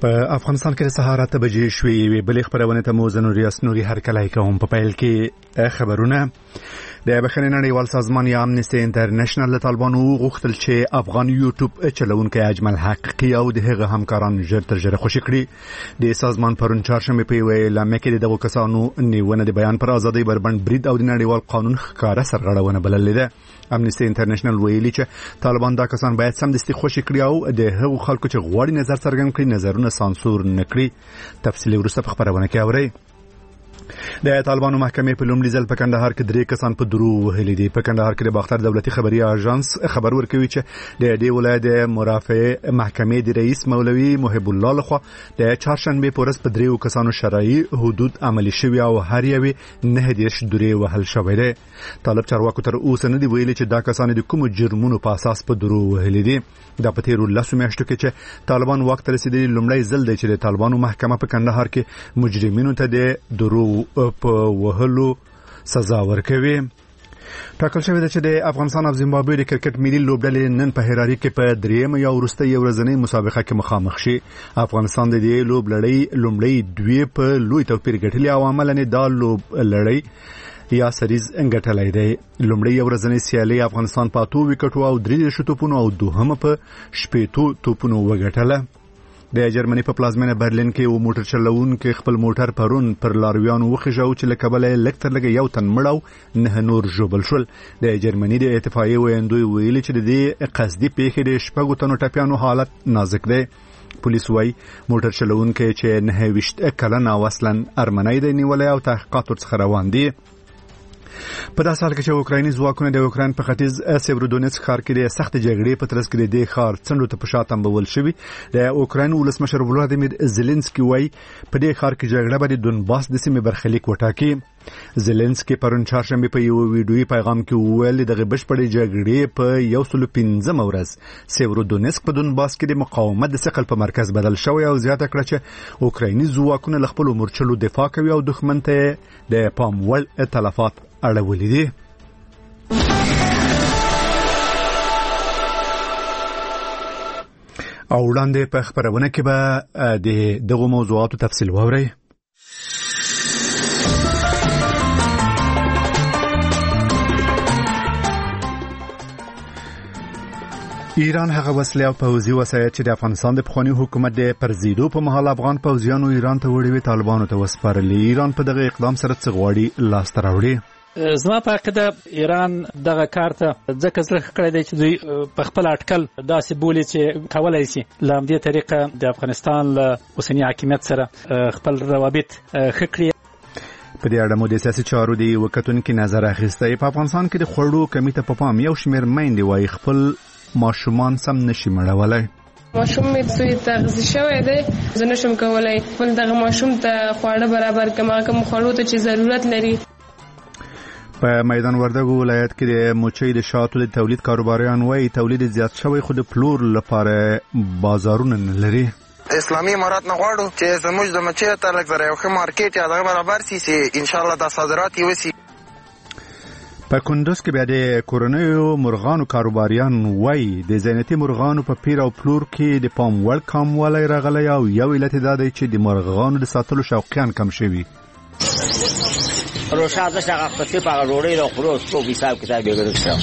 په افغانستان کې سهار 8 بجې شوې بلې خبرونه ته مو زنوري هرکلای کوم په پیل کې خبرونه د بخښنې نړیوال سازمان یا امنیستي انټرنیشنل له طالبانو غوښتل چې افغان یوټیوب چلونکي اجمل حقیقي او د هغه همکاران ژر تر ژره خوشي کړي. د سازمان پرون چهارشنبه په ویلامه کې دغه کسانو نیونه د بیان پر ازادي بربند برید او د نړیوال قانون ښکارا سرغړونه بللې ده. امنیستي انټرنیشنل ویلي چې طالبان دا کسان باید سمدستي خوشي کړي او د هغو خلکو چې غواړي نظر څرګند کړي نظرونه سانسور نه کړي. تفصیلی وروسته په خبرونه کې اورئ. د طالبانو محکمې په لومړي ځل په کندهار کې 3 کسان په درو وهلي دي. په کندهار کې د باختر دولتي خبري اژانس خبر ورکوي چې د دې ولایت مرافع محکمې د رئیس مولوي محب الله لخوا د چهارشنبه په ورځ په 3 کسانو شرعي حدود عملي شوی او هر یو 9 درې وهل شوی دی. طالب چارواکو تر اوسه نه دی ویلي چې دا کسان د کوم جرمونو په اساس په درو وهلي دي. دا په تیرو 10 میاشتو کې چې طالبان وخت رسیدلی لومړی ځل دی چې د طالبانو محکمه په کندهار کې مجرمینو ته د درو په وهلو سزا ورکوي. ټاکل شوی دی چې د افغانستان او زیمبابوې د کرکټ ملي لوبډلې نن په هراري کې په درېیم یا وروستۍ ورځنۍ مسابقه کې مخامخ شي. افغانستان د دې لوبډلې لومړی په لوی توپیر ګټلې او عملاً دا لوبډلې یا سریز انګټلای دی. لومړی ورځنۍ سیالي افغانستان په 8 وکټو او 3 توپونو او دوهمه په 8 توپونو وګټله. د جرمني په پلازمینه برلین کې یو موټر چلوونکی خپل موټر پرون پر لارویانو وخیژو چې له کبله لکتر لګي یو تن مړ او 9 نور ژوبل شول. د جرمني د اتفاقیې ویندوی ویلي چې د دې قصدي پیښې د شپږو تنو ټپیانو حالت نازک دی. پولیس وايي موټر چلوونکی چې 29 کلن او اصلا ارمنی دی نیولای او تحقیقات ورڅخه روان دي. په داسې حال کې چې اوکرایني ځواکونه د اوکراین په ختیځ سیورودونیتسک ښار کې د سخت جګړې په ترڅ کې د ښار څنډو ته په شا تمبول شوي. د اوکراین ولسمشر ولادیمیر زيلنسکي وايي په دې ښار کې جګړه به د دونباس د سیمې برخلیک وټاکي. زيلنسکي پرون چهارشنبه په یو ویډیويي پیغام کې وویل دغه بشپړې جګړې په 115 ورځ سیورودونیتسک په دونباس کې د مقاومت د ثقل په مرکز بدل شوی او زیاته کړه چې اوکرایني ځواکونه له خپل مورچلو دفاع کوي او دښمن ته د پام وړ تلفات اړولې دي. او وړاندې په خبرونه کې به د دغه موضوعاتو تفصیل واورئ. ایران هغه وسلې او پوځي وسایل چې د افغانستان د پخوانی حکومت د پرزیدو په مهال افغان پوځیانو ایران ته وړي طالبانو ته وسپارلي. ایران په دغه اقدام سره څه غواړي لاس ته راوړي؟ زما په عقیده ایران دغه کار ته ځکه زړه کړی دی چې دوی په خپل اټکل داسې بولي چې کولای شي له همدې طریقه د افغانستان له اوسني حاکمیت سره خپل روابط ښه کړي. په دې اړه مو د سیاسي چارو دی وکتونکو نظر اخیستی. په افغانستان کې د خوړو کمی ته په پام یو شمېر میندې وایي خپل ماشومان سم نشي مړولای. ماشوم می څه تغذیه شوی دی زه نشم کولای خپل دغه ماشوم ته خواړه برابر کوم خوړو ته چې ضرورت لري. په میدان وردګو ولایت کې د موچي د شاتو د تولید کاروباریان وایي تولید زیات شوی خو د پلور لپاره بازارونه نه لري. اسلامي امارات نه غواړو چې زموږ د مچي ته لږ زره یو ښه مارکیټ یا دغه برابر سي چې ان شاء الله د صادرات یې وسی. په کندوز کې بیا د کورنیو مرغانو کاروباریان وایي د زینتي مرغانو په پیر او پلور کې د پام وړ کموالی راغلی او یو علت دا دی چې د مرغانو د ساتلو شوقیان کم شوي. روشا داشت هغه خپل په غوړې له خورو څو حساب کتاب یې ګرځاو.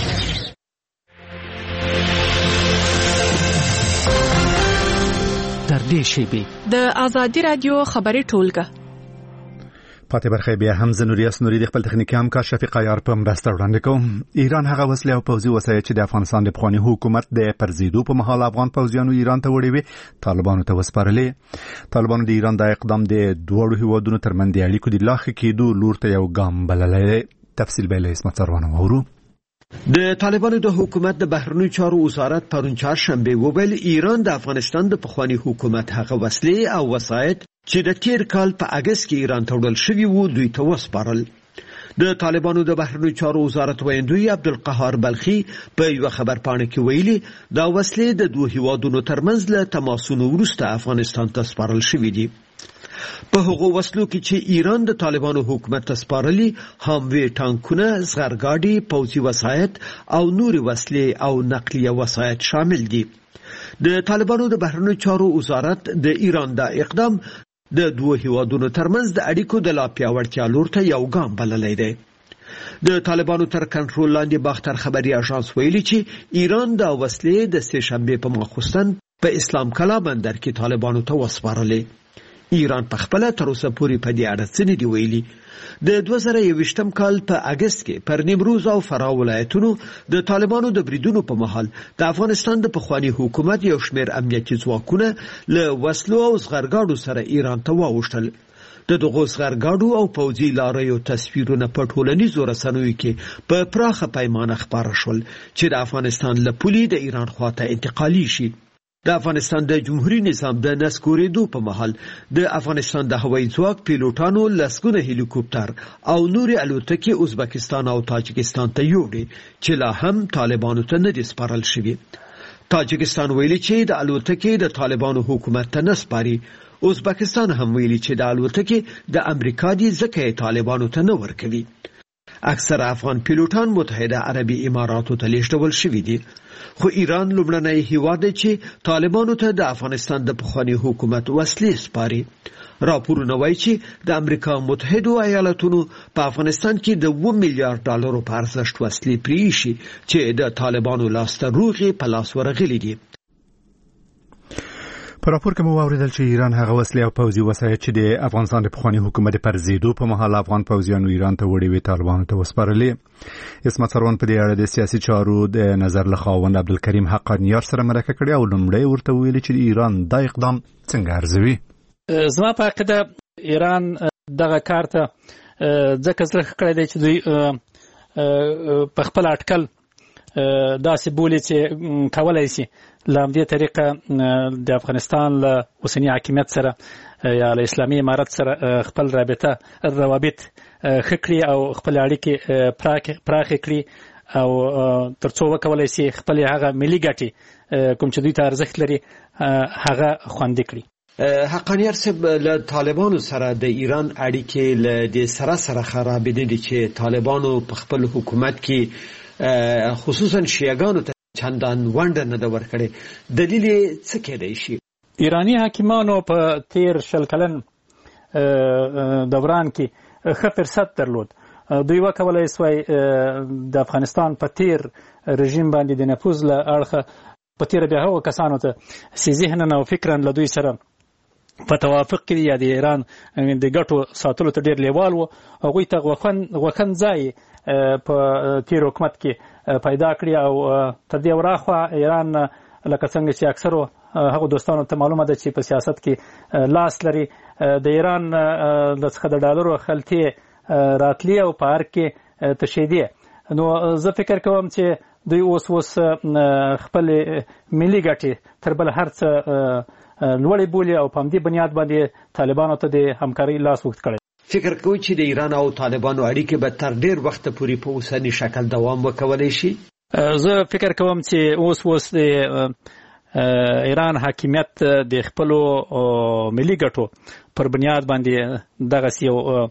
در دې شیبې د آزادي رادیو خبري ټولګه پاتې برخه بیا هم زنوري د خپل تخنیکي همکار شفیق عیار په مرسته وړاندې کوم. ایران هغه وسلې او پوځي وسایل چې د افغانستان د پخوانی حکومت د پرزیدو په مهال افغان پوځیانو ایران ته وړي وي طالبانو ته وسپارلې. طالبانو د ایران د اقدام د دوه هیوادونو ترمنځ د اړیکو د لا ښه کېدو لور ته یو ګام بللی. تفصیل به له اسمت سروانه وورو. د طالبانو د حکومت د بهرنیو چارو وزارت پرون چهارشنبه وویل ایران د افغانستان د پخوانی حکومت هغه وسلې او وسایل چې د تیر کال په اگست کې ایران ته وړل شوي وو دوی ته وسپارل. د طالبانو د بهرنیو چارو وزارت ویندوی عبدالقهار بلخي په یو خبرپاڼه کې ویلي دا وسلې د دوه هیوادونو ترمنځ له تماسونو وروسته افغانستان ته سپارل شوي دي. په هغو وسلو کې چې ایران د طالبانو حکومت ته سپارلي هموی ټانکونه، زغرګاډي، پوځي وسایل او نورې وسلې او نقلیه وسایل شامل دي. د طالبانو د بهرنیو چارو وزارت د ایران د اقدام د دوه هیوادونو ترمنځ د اړیکو د لا پیاوړتیا لور ته یو ګام بللی دی. د طالبانو تر کنټرول لاندې باختر خبري اژانس ویلي چې ایران د وسلې د سه شنبه په ماخوستن په اسلام کلا بندر کې طالبانو ته وسپارلې. ایران په خپل تر اوسه پورې په دې اړه څه نه دی ویلي. د 2021م کال په اگست کې پر نیمروز او فراه ولایتونو د طالبانو د بریدونو په مهال د افغانستان د پخوانی حکومت یو شمېر امنیتي ځواکونه له وسلو او زغرګاډو سره ایران ته واوښتل. د دغو زغرګاډو او پوځي لاریو تصویرونه په ټولنیزو رسنیو کې په پراخه پیمانه خپاره شول چې د افغانستان له پولې د ایران خواته انتقالي شي. د افغانستان د جمهوریت نظام د نسکورېدو په مهال د افغانستان د هوایي ځواک پیلوټانو لسګونه هلیکوپټر او نورې الوتکې ازبکستان او تاجکستان ته یوړې چې لا هم طالبانو ته نه دي سپارل شوي. تاجکستان ویلي چې د الوتکې د طالبانو حکومت ته نه سپاري. ازبکستان هم ویلي چې د الوتکې د امریکا دي ځکه یې طالبانو ته نه ورکوي. اکثر افغان پیلوټان متحده عربي اماراتو ته لیږدول شوي دي. خو ایران لومړنی هیواد دی چې طالبانو ته د افغانستان د پخوانی حکومت وسلې سپاري. راپورونه وایي چې د امریکا متحده ایالاتونو په افغانستان کې د 2 میلیارډ ډالرو په ارزښت وسلې پریښي چې د طالبانو لاسته روغې په لاس ورغلي دي. په راپور کې مو واوریدل چې ایران هغه وسلې او پوځي وسایل چې د افغانستان د پخوانی حکومت پر ضد په مهال افغان پوځیانو ایران ته وړي وی طالبانو ته وسپارلې. اسمت سروان په دې اړه د سیاسي چارو د نظر له خاوند عبدالکریم حقانیار سره مرکه کړې او لومړی ورته ویلي چې ایران دا اقدام څنګه ارزوي. زما په عقیده ایران دغه کار ته ځکه زړه کړی دی چې دوی په خپل اټکل داسې بولي چې کولای شي له همدې طریقه د افغانستان له اوسني حاکمیت سره یا له اسلامي امارت سره خپل روابط ښه کړي او خپل اړیکې پراخې کړي او تر څو وکولای شي خپل هغه ملي ګټې کوم چې دوی ته ارزښت لري هغه خوندي کړي. حقانیار صاحب له طالبانو سره د ایران اړیکې له دې سره خراب دي چې طالبانو په خپل حکومت کې خصوصا شیعاګانو ته چندان ونډه نه ده ورکړې. دلیل څه کېدای شي؟ ایرانی حاکمانو په تیر 20 کلن دوران کې ښه فرصت درلود. دوی وکولای سوای د افغانستان په تیر رژیم باندې د نفوذ له اړخه په تیر بیا هغو کسانو ته چې ذهناً او فکراً له دوی سره په توافق کې یا د ایران د ګټو ساتلو ته ډېر لیوال وو، هغوی ته غوښن ځای په تیر حکومت کې پیدا کړي او تر دې وراخوا ایران لکه څنګه چې اکثرو هغو دوستانو ته معلومه ده چې په سیاست کې لاس لري، د ایران څخه د ډالرو خلطې راتلي او په هر کې تشیدې. نو زه فکر کوم چې دوی اوس خپل ملي ګټې تر بل هر څه لوړې بولي او په همدې بنیاد باندې طالبانو ته د همکارۍ لاس اوږد کړی. فکر کوئ چې د ایران او طالبانو اړیکې به تر ډېر وخته پورې په اوسني شکل دوام وکولی شي؟ زه فکر کوم چې اوس د ایران حاکمیت د خپلو ملي ګټو پر بنیاد باندې دغسې یو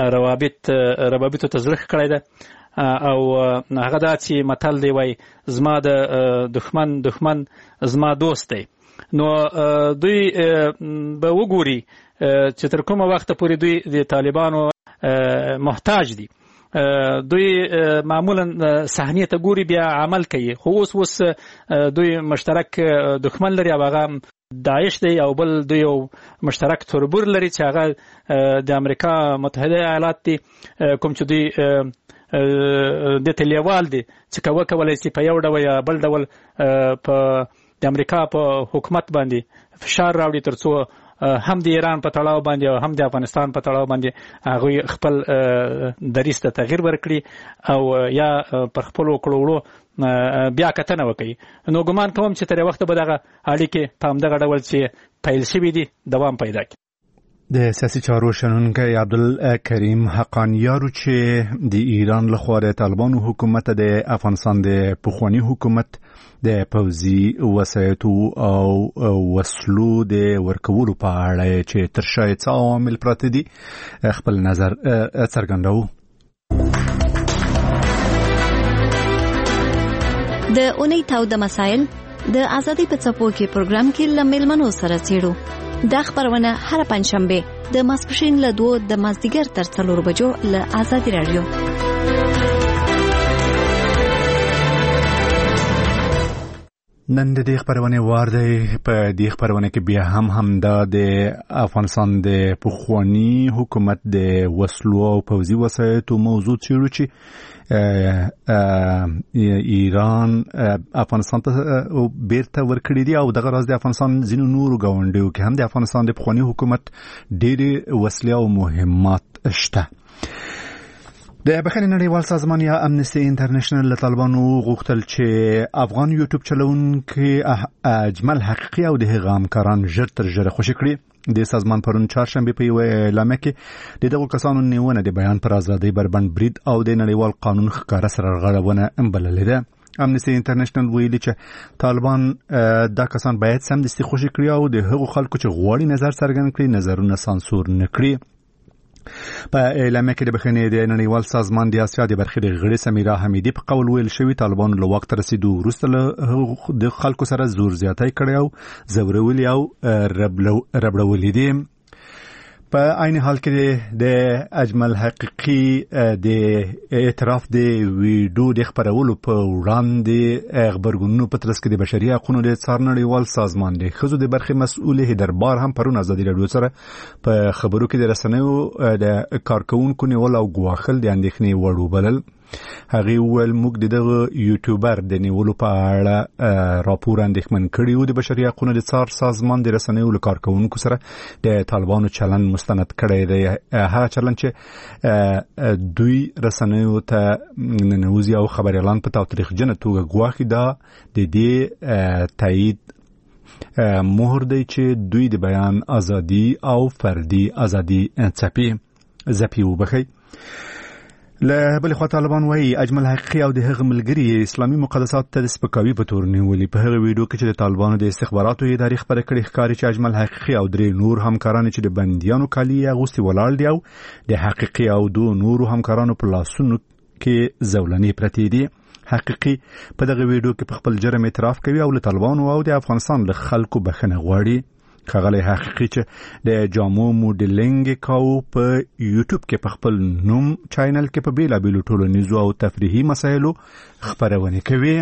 روابطو ته زړه کړی ده او هغه دا چې متل دی وایي زما د دښمن زما دوست دی. نو دوی به وګوري چې تر کومه وخته پورې دوی د طالبانو محتاج دي. دوی معمولا صحنې ته ګوري بیا عمل کوي، خو اوس دوی مشترک دښمن لري او هغه داعش دی، او بل دوی یو مشترک تربور لري چې هغه د امریکا متحده ایالات دي، کوم چې دوی د ته لیوال دي چې وکولای شي په یو ډول یا بل ډول په د امریکا په حکومت باندې فشار راوړي تر څو هم د ایران په تړاو باندې او هم د افغانستان په تړاو باندې هغوی خپل دریځ ته تغییر ورکړي او یا پر خپلو کړو بیا کتنه وکړي. نو ګمان کوم چې تر وخته به دغه اړیکې په همدغه ډول چې پیل شوي دي دوام پیدا کړي. د سیاسي چارو شنونکی عبدالکریم حقانیارو چې د ایران لخوا د طالبانو حکومت د افغانستان د پخوانی حکومت د پوځي وسایطو او وسلو د ورکولو په اړه چې تر شا څه عوامل پراته دي خپل نظر څرګندوي. د اونۍ تاوده مسایل د ازادي په څپو کې پروګرام کې لملمنو سره چیرو دا خبرونه هر پنځشنبه د ماسپښین له 2 د مازدیګر تر 4 بجو له ازادي رادیو. نن د دې خبرونه وار دی. په دې خبرونه کې بیا هم دا د افغانستان د پخوانی حکومت د وسلو او پوځي وسایطو موضوع چیرو چې ایران افغانستان ته بیرته ورکړي دي او دغه راز د افغانستان ځینو نورو ګاونډیو کې هم د افغانستان د پخوانی حکومت ډېرې وسلې او مهمات شته. د بخښنې نړیوال سازمان یا امنیستي انټرنیشنل له طالبانو غوښتل چې افغان یوټیوب چلوونکي اجمل حقیقي او د هغه همکاران ژر تر ژره خوشي کړي. د سازمان پرون چهارشنبه په یو اعلامیه کې د دغو کسانو نیونه د بیان پر ازادۍ بربند برید او د نړیوال قانون ښکاره سرغړونه بللې ده. امنیستي انټرنیشنل ویلي چې طالبان دا کسان باید سمدستي خوشي کړي او د هغو خلکو چې غواړي نظر څرګند کړي نظرونه سانسور نه کړي. په اعلامیه کې د بخښنې د نړیوال سازمان د اسیا د برخې د غړي سمیرا حمیدي په قول ویل شوی طالبانو له وخت رسیدو وروسته د خلکو سره زور زیاتی کړی او زورولي او ربړولي دي. په عین حال کې د اجمل حقیقي د اعتراف د ویډیو د خبرولو په وړاندې خبرګونونو په ترڅ کې د بشري حقوقو د څار نړیوال سازمان د ښځو د برخې مسؤل هیدربار هم پرون ازادي رادیو سره په خبرو کې د رسنیو د کارکونکو نیول او ګواښل د اندېښنې وړ وبلل. هغه ویل موږ دغه یوټیوبر د نیولو په اړه راپور اندېښمن کړی و. د بشري حقوقو د څار سازمان د رسنیو له کارکونکو سره د طالبانو چلند مستند کړی دی. هغه چلند چې دوی رسنیو ته ننوځي او خبر اعلان په تاریخجنه توګه ګواښي دا د دې تایید مهر دی چې دوی د بیان ازادي او فردي ازادي ځپي وبخي. له بل خوا طالبان وايي اجمل حقیقي او د هغه ملګری اسلامي مقدسات ته د سپکاوي په تور نیولي. په هغه ویډیو کې چې د طالبانو د استخباراتو ادارې خبره کړې ښکاري چې اجمل حقیقي او درې نور همکاران چې د بنديانو کالي اغوستي ولاړ دي او د حقیقي او دو نورو همکارانو په لاسونو کې زولنې پرتې دي. حقیقي په دغه ویډیو کې په خپل جرم اعتراف کوي او له طالبانو او د افغانستان له خلکو بخښنه غواړي. خغلی حقیقي چې د جامو موډلینګ کاو په یوټیوب کې په خپل نوم چینل کې په بیلابیلو ټولنیزو او تفریحي مسایلو خبرونه کوي.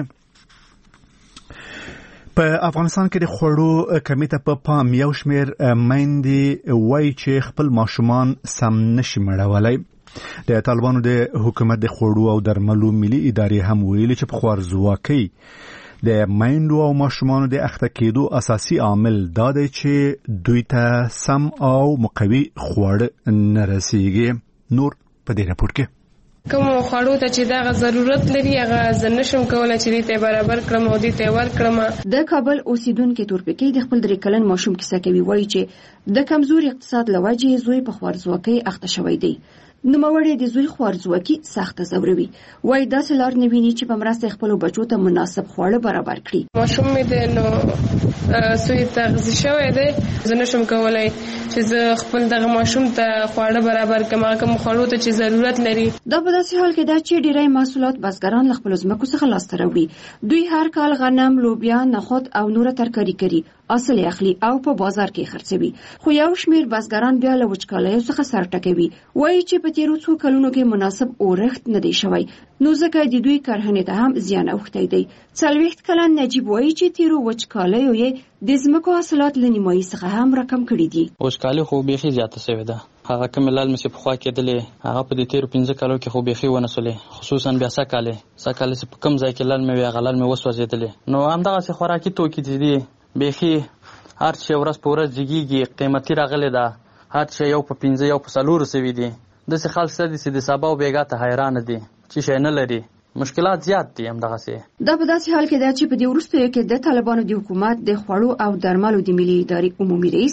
په افغانستان کې د خوړو کمی ته په پام یو شمېر میندې وایي چې خپل ماشومان سم نشي مړولی. د طالبانو د حکومت د خوړو او درملو ملي ادارې هم ویلي چې په خوارځواکۍ د میندو او ماشومانو د اخته کېدو اساسي عامل دا دی چې دوی ته سم او مقوي خواړه نه رسیږي. نور په دې راپور کې کوم خوړو ته چې دا ضرورت لري هغه زنشم کولای چې دې برابر کړم او دې ته ورکړم. د کابل اوسیدونکو تورپکی د خپل 3 کلن ماشوم کیسه کوي. وایي چې د کمزوري اقتصاد لوجې زوی په خوارځواکۍ اخته شوی دی. نوموړی د زوی خوارځواکي سخته زوروي. وایي داسې لار نه ویني چې په مرسته خپل بچو ته مناسب خواړه برابر کړي. ماشوم مې د سوی تغذیه شوی دی. زه نشم کولای چې زه خپل دغه ماشوم ته خواړه برابر کړم کوم خوړو ته چې ضرورت لري. دا په داسې حال کې ده چې ډیری محصولات بزګران له خپل ځمکو څخه لاسته راوړي. دوی هر کال غنم، لوبیا، نخود او نوره ترکاري کوي، اصل اخلي او په بازار کې خرڅوي. خو یو شمیر بزګران بیا له وچکالیو څخه سر ټکوي. وایي چې په تیرو څو کلونو کې مناسب اورښت نه دی شوی، نو ځکه د دوی کرهنې ته هم زیان اوښتی دی. 40 کلن نجیب وایي چې تیرو وچکالیو یې د ځمکو حاصلات له نیمایي څخه هم راکم کړي دي. وچکالي خو بیخي زیاته شوې ده. هغه کوم لال مې په خوا کېدلې هغه په دې تیرو 15 کالو کې خو بیخي ونسولې، خصوصا بیا سکاله چې په کوم ځای کې لال مې غلال مې وسوځېدلې. نو همدغه څه خوراکي توکي دي بیخي هر څه ورځ په ورځ جګیږي، قیمتي راغلي ده. هر څه یو په 15 یو په 4 سوي دي. د څه خلک ستدي چې د سبا او بیګا ته حیران دي چې شي نه لري. مشکلات زیات دي همدغه سي. دا په داسې حال کې ده چې په دې وروستیو کې د طالبانو د حکومت د خوړو او درملو د ملي ادارې عمومي رئیس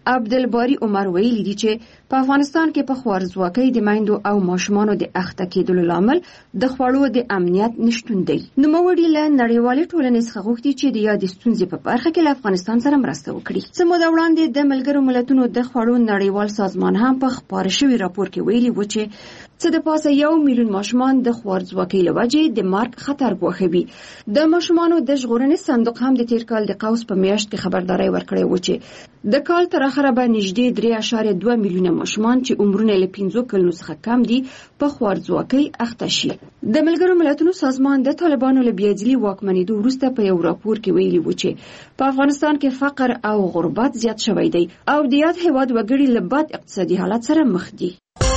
عبدالباری عمر ویلي دي چې په افغانستان کې په خوارځواکۍ د میندو او ماشومانو د اخته کېدلو لامل د خوړو د امنیت نشتون دی. نوموړي له نړیوالې ټولنې څخه غوښتي چې د یادې ستونزې په برخه کې له افغانستان سره مرسته وکړي. څه موده وړاندې د ملګرو ملتونو د خوړو نړیوال سازمان هم په خپاره شوي راپور کې ویلي و چې څه د پاسه 1 میلیون ماشومان د خوارځواکۍ له وجې د مرګ خطر ګواښوي. د ماشومانو د ژغورنې صندوق هم د تیر کال د قوس په میاشت کې خبرداری ورکړی و چې د کال تر اخره به نږدې 3.2 میلیونه ماشومان چې عمرونه له 15 کلونو څخه کم دي په خوارځواکۍ اخته شي. د ملګرو ملتونو سازمان د طالبانو له بېعدلي واکمنېدو وروسته په یو راپور کې ویلي و چې په افغانستان کې فقر او غربت زیات شوی دی او د یاد هیواد وګړي له بد اقتصادي حالت سره مخ دي.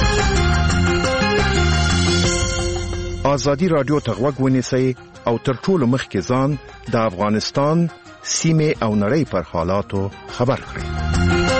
ازادي رادیو ته غوږ ونیسئ او تر ټولو مخکې ځان د افغانستان سیمې او نړۍ پر حالاتو خبر کړئ.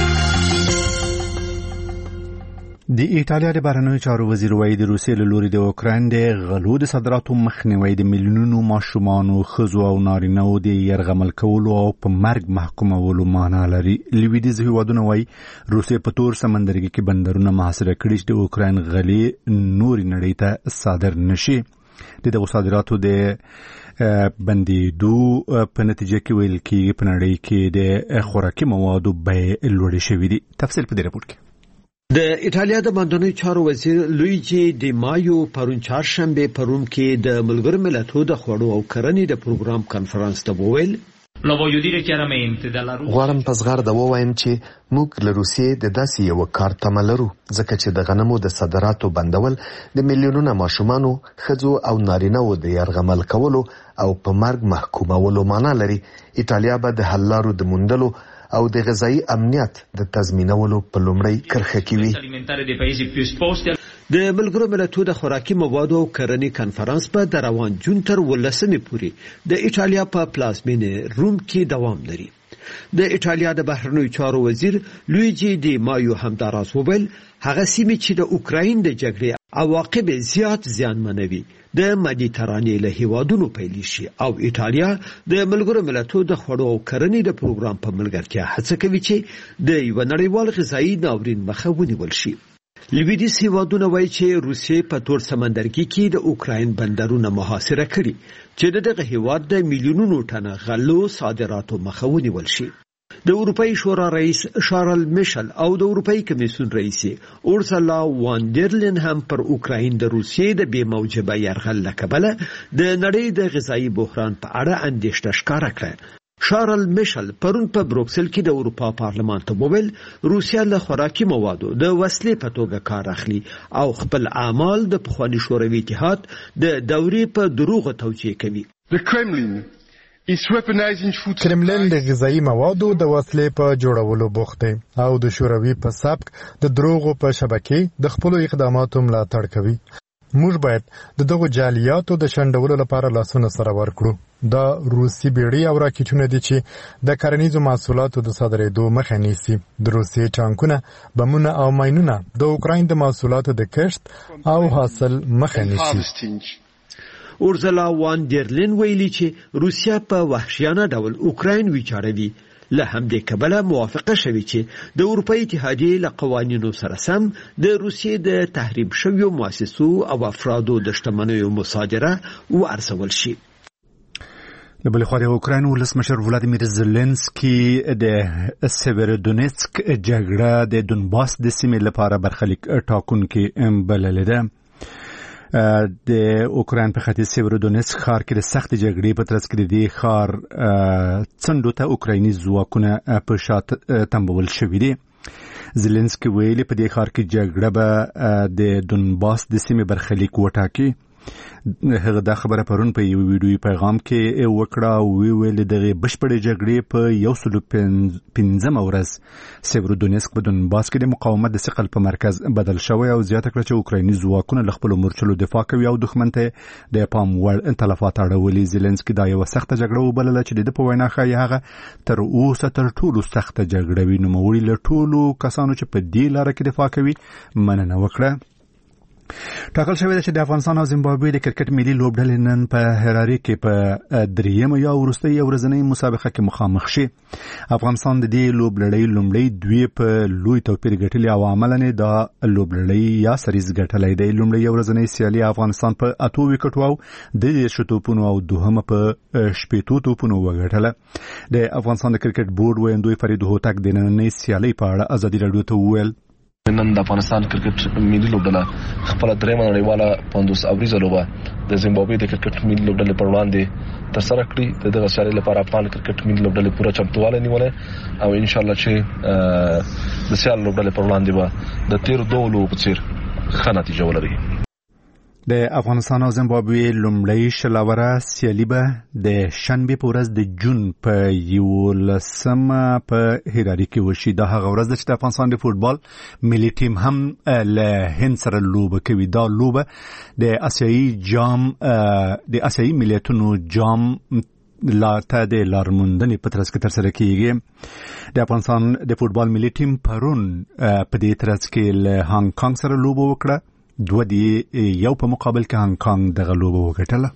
د ایټالیا د بهرنیو چارو وزیر وایي د روسیې له لوري د اوکراین د غلو د صادراتو مخنیوی د میلیونونو ماشومانو ښځو او نارینه‌و د یرغمل کولو او په مرګ محکومولو معنا لري. لویدیځ هیوادونه وایي روسیې په تور سمندرګي کې بندرونه محاصره کړي چې د اوکراین غلې نورې نړۍ ته صادر نشي. دغه صادراتو د بندیدو په نتیجه کې ویل کېږي په نړۍ کې د خوراکي موادو بیې لوړې شوې دي. تفصیل په دې راپور کې. د ایټالیا د بهرنیو چارو وزیر لویجی دی مایو پرون چهارشنبه په روم کې د ملګرو ملتونو د خوړو او کرنې د پروګرام کانفرنس ته وویل غواړم په زغرده ووایم چې موږ له روسیې د داسې یو کار تمه لرو ځکه چې د غنمو د صادراتو بندول د میلیونونو ماشومانو ښځو او نارینه‌و د یرغمل کولو او په مرګ محکومولو معنا لري. ایټالیا به د حل لارو د موندلو او د غذایی امنیت د تضمینولو په لومړی کرښه کې وي. د ملګرو ملتونو د خوراکي موادو او کرنې کانفرنس په د روان جون تر 18 پورې د ایټالیا په پلازمینه روم کې دوام لري. د ایټالیا د بهرنیو چارو وزیر لویجی دی مایو هم دا راز وویل هغه سیمې چې د اوکراین د جګړې عواقب زیات زیانمنوي د مدیترانې له هیوادونو پیل شي او ایټالیا د ملګرو ملتونو د خوړو او کرنې د پروګرام په ملګرتیا هڅه کوي چې د یو نړیوال غذایی ناورین مخه ونیول شي. لویدیځ هیوادونه وایي چې روسیې په تور سمندرګي کې د اوکراین بندرونه محاصره کړي چې دغه هیواد د میلیونونو ټنه غلو صادراتو مخه ونیول شي. د اروپאי شورا رئیس شارل میشل او د اروپאי کمیسیون رئیس اورسولا وان در لین هم پر اوکراین د روسیې د بې موجبه یرغل له کبله د نړۍ د غذایی بحران په اړه اندېښنه ښکاره کړه. شارل میشل پرون په بروکسل کې د اروپا پارلمان ته وویل روسیا له خوراکي موادو د وسلې په توګه کار اخلي او خپل اعمال د پخواني شوروي اتحاد د دورې په دروغ توجیه کوي. کرملین د غذایی موادو د وسلې په جوړولو بوخت دی او د شوروي په سبک د دروغو په شبکې د خپل اقداماتو ملاتړ کوي. موږ باید د دغو جعلیاتو د شنډولو لپاره لاسونه سره ورکړو. دا روسي بیړۍ او راکټونه دي چې د کرنیزو محصولاتو د صادرېدو مخه نیسي. د روسي ټانکونه، بمونه او ماینونه د اوکراین د محصولاتو د کښت او حاصل مخه نیسي. اورسولا وان در لین ویلي چې روسیا په وحشیانه ډول اوکراین ویجاړوي. له همدې کبله موافقه شوې چې د اروپאי اتحادیې له قوانینو سره سم د روسیې د تحریم شویو مؤسسو او افرادو د شتمنیو مصادره وارزول شي. له بلې خوا د اوکراین ولسمشر ولادیمیر زلنسکي د سیورودونیتسک جګړه د دونباس د سیمې لپاره برخلیک ټاکونکې بللې ده. د اوکراین په ختیځ سیورودونیتسک ښار کې د سخت جګړې په ترڅ کې د دې ښار څنډو ته اوکرایني ځواکونه په شا تمبول شوي دي. زلنسکي ویلي په دې ښار کې جګړه به د دونباس د سیمې برخلیک وټاکي. هغه دا خبره پرون په یو ویډیوي پیغام کې وکړه او ویل دغه بشپړې جګړې په 15 ورځ سیورودونیتسک په دونباس کې د مقاومت د ثقل په مرکز بدل شوی او زیاته کړه چې اوکرایني ځواکونه له خپل مورچلو دفاع کوي او دښمن ته د پام وړ تلفات اړولي. زلنسکي دا یو سخته جګړه وبلله چې د په وینا ښایي هغه تر اوسه تر ټولو سخته جګړه وي. نوموړي له ټولو کسانو چې په دې لاره کې دفاع کوي مننه وکړه. ټاکل شوی دی چې د افغانستان او زیمبابوې د کرکټ ملي لوبډلې نن په هراري کې په درېیمه یا وروستۍ ورځنۍ مسابقه کې مخامخ شي. افغانستان د دې لوبډلې لومړی دوی په لوی توپیر ګټلې او عملاً دا لوبډلې یا سریز ګټلې دی. لومړی ورځنۍ سیالي افغانستان په 8 وکټو او د 10 توپونو او دوهمه په 8 توپونو وګټله. د افغانستان د کرکټ بورډ ویندوی فرید هوتک د نننۍ سیالي په اړه ازادي راډیو ته وویل نن د افغانستان کرکټ ملي لوبډله خپل درېمه نړیواله 50 اوریزه لوبه د زیمبابوې د کرکټ ملي لوبډلې پر وړاندې ترسره کړې. دغه سیالي لپاره افغان کرکټ ملي لوبډلې پوره چمتووالی نیولې او ان شاء الله چې د سیال لوبډلې پر وړاندې به د تیر دوه لوبو په څیر ښه نتیجه ولري. د افغانستان او زیمبابوې لومړی شلوره سیالي به د شنبې په ورځ د جون په 11 په هراري کې وشي. دا هغه ورځ ده چې د افغانستان د فوټبال ملي ټیم هم له هند سره لوبه کوي. دا لوبه د آسیایي ملیتونو جام لاته د لارموندنې په ترڅ کې ترسره کیږي. د افغانستان د فوټبال ملي ټیم پرون په دې ترڅ کې له هانګ کانګ سره لوبه وکړه. دوه دی یو په مقابل کې هانګ کانګ دغه لوبه وګټله.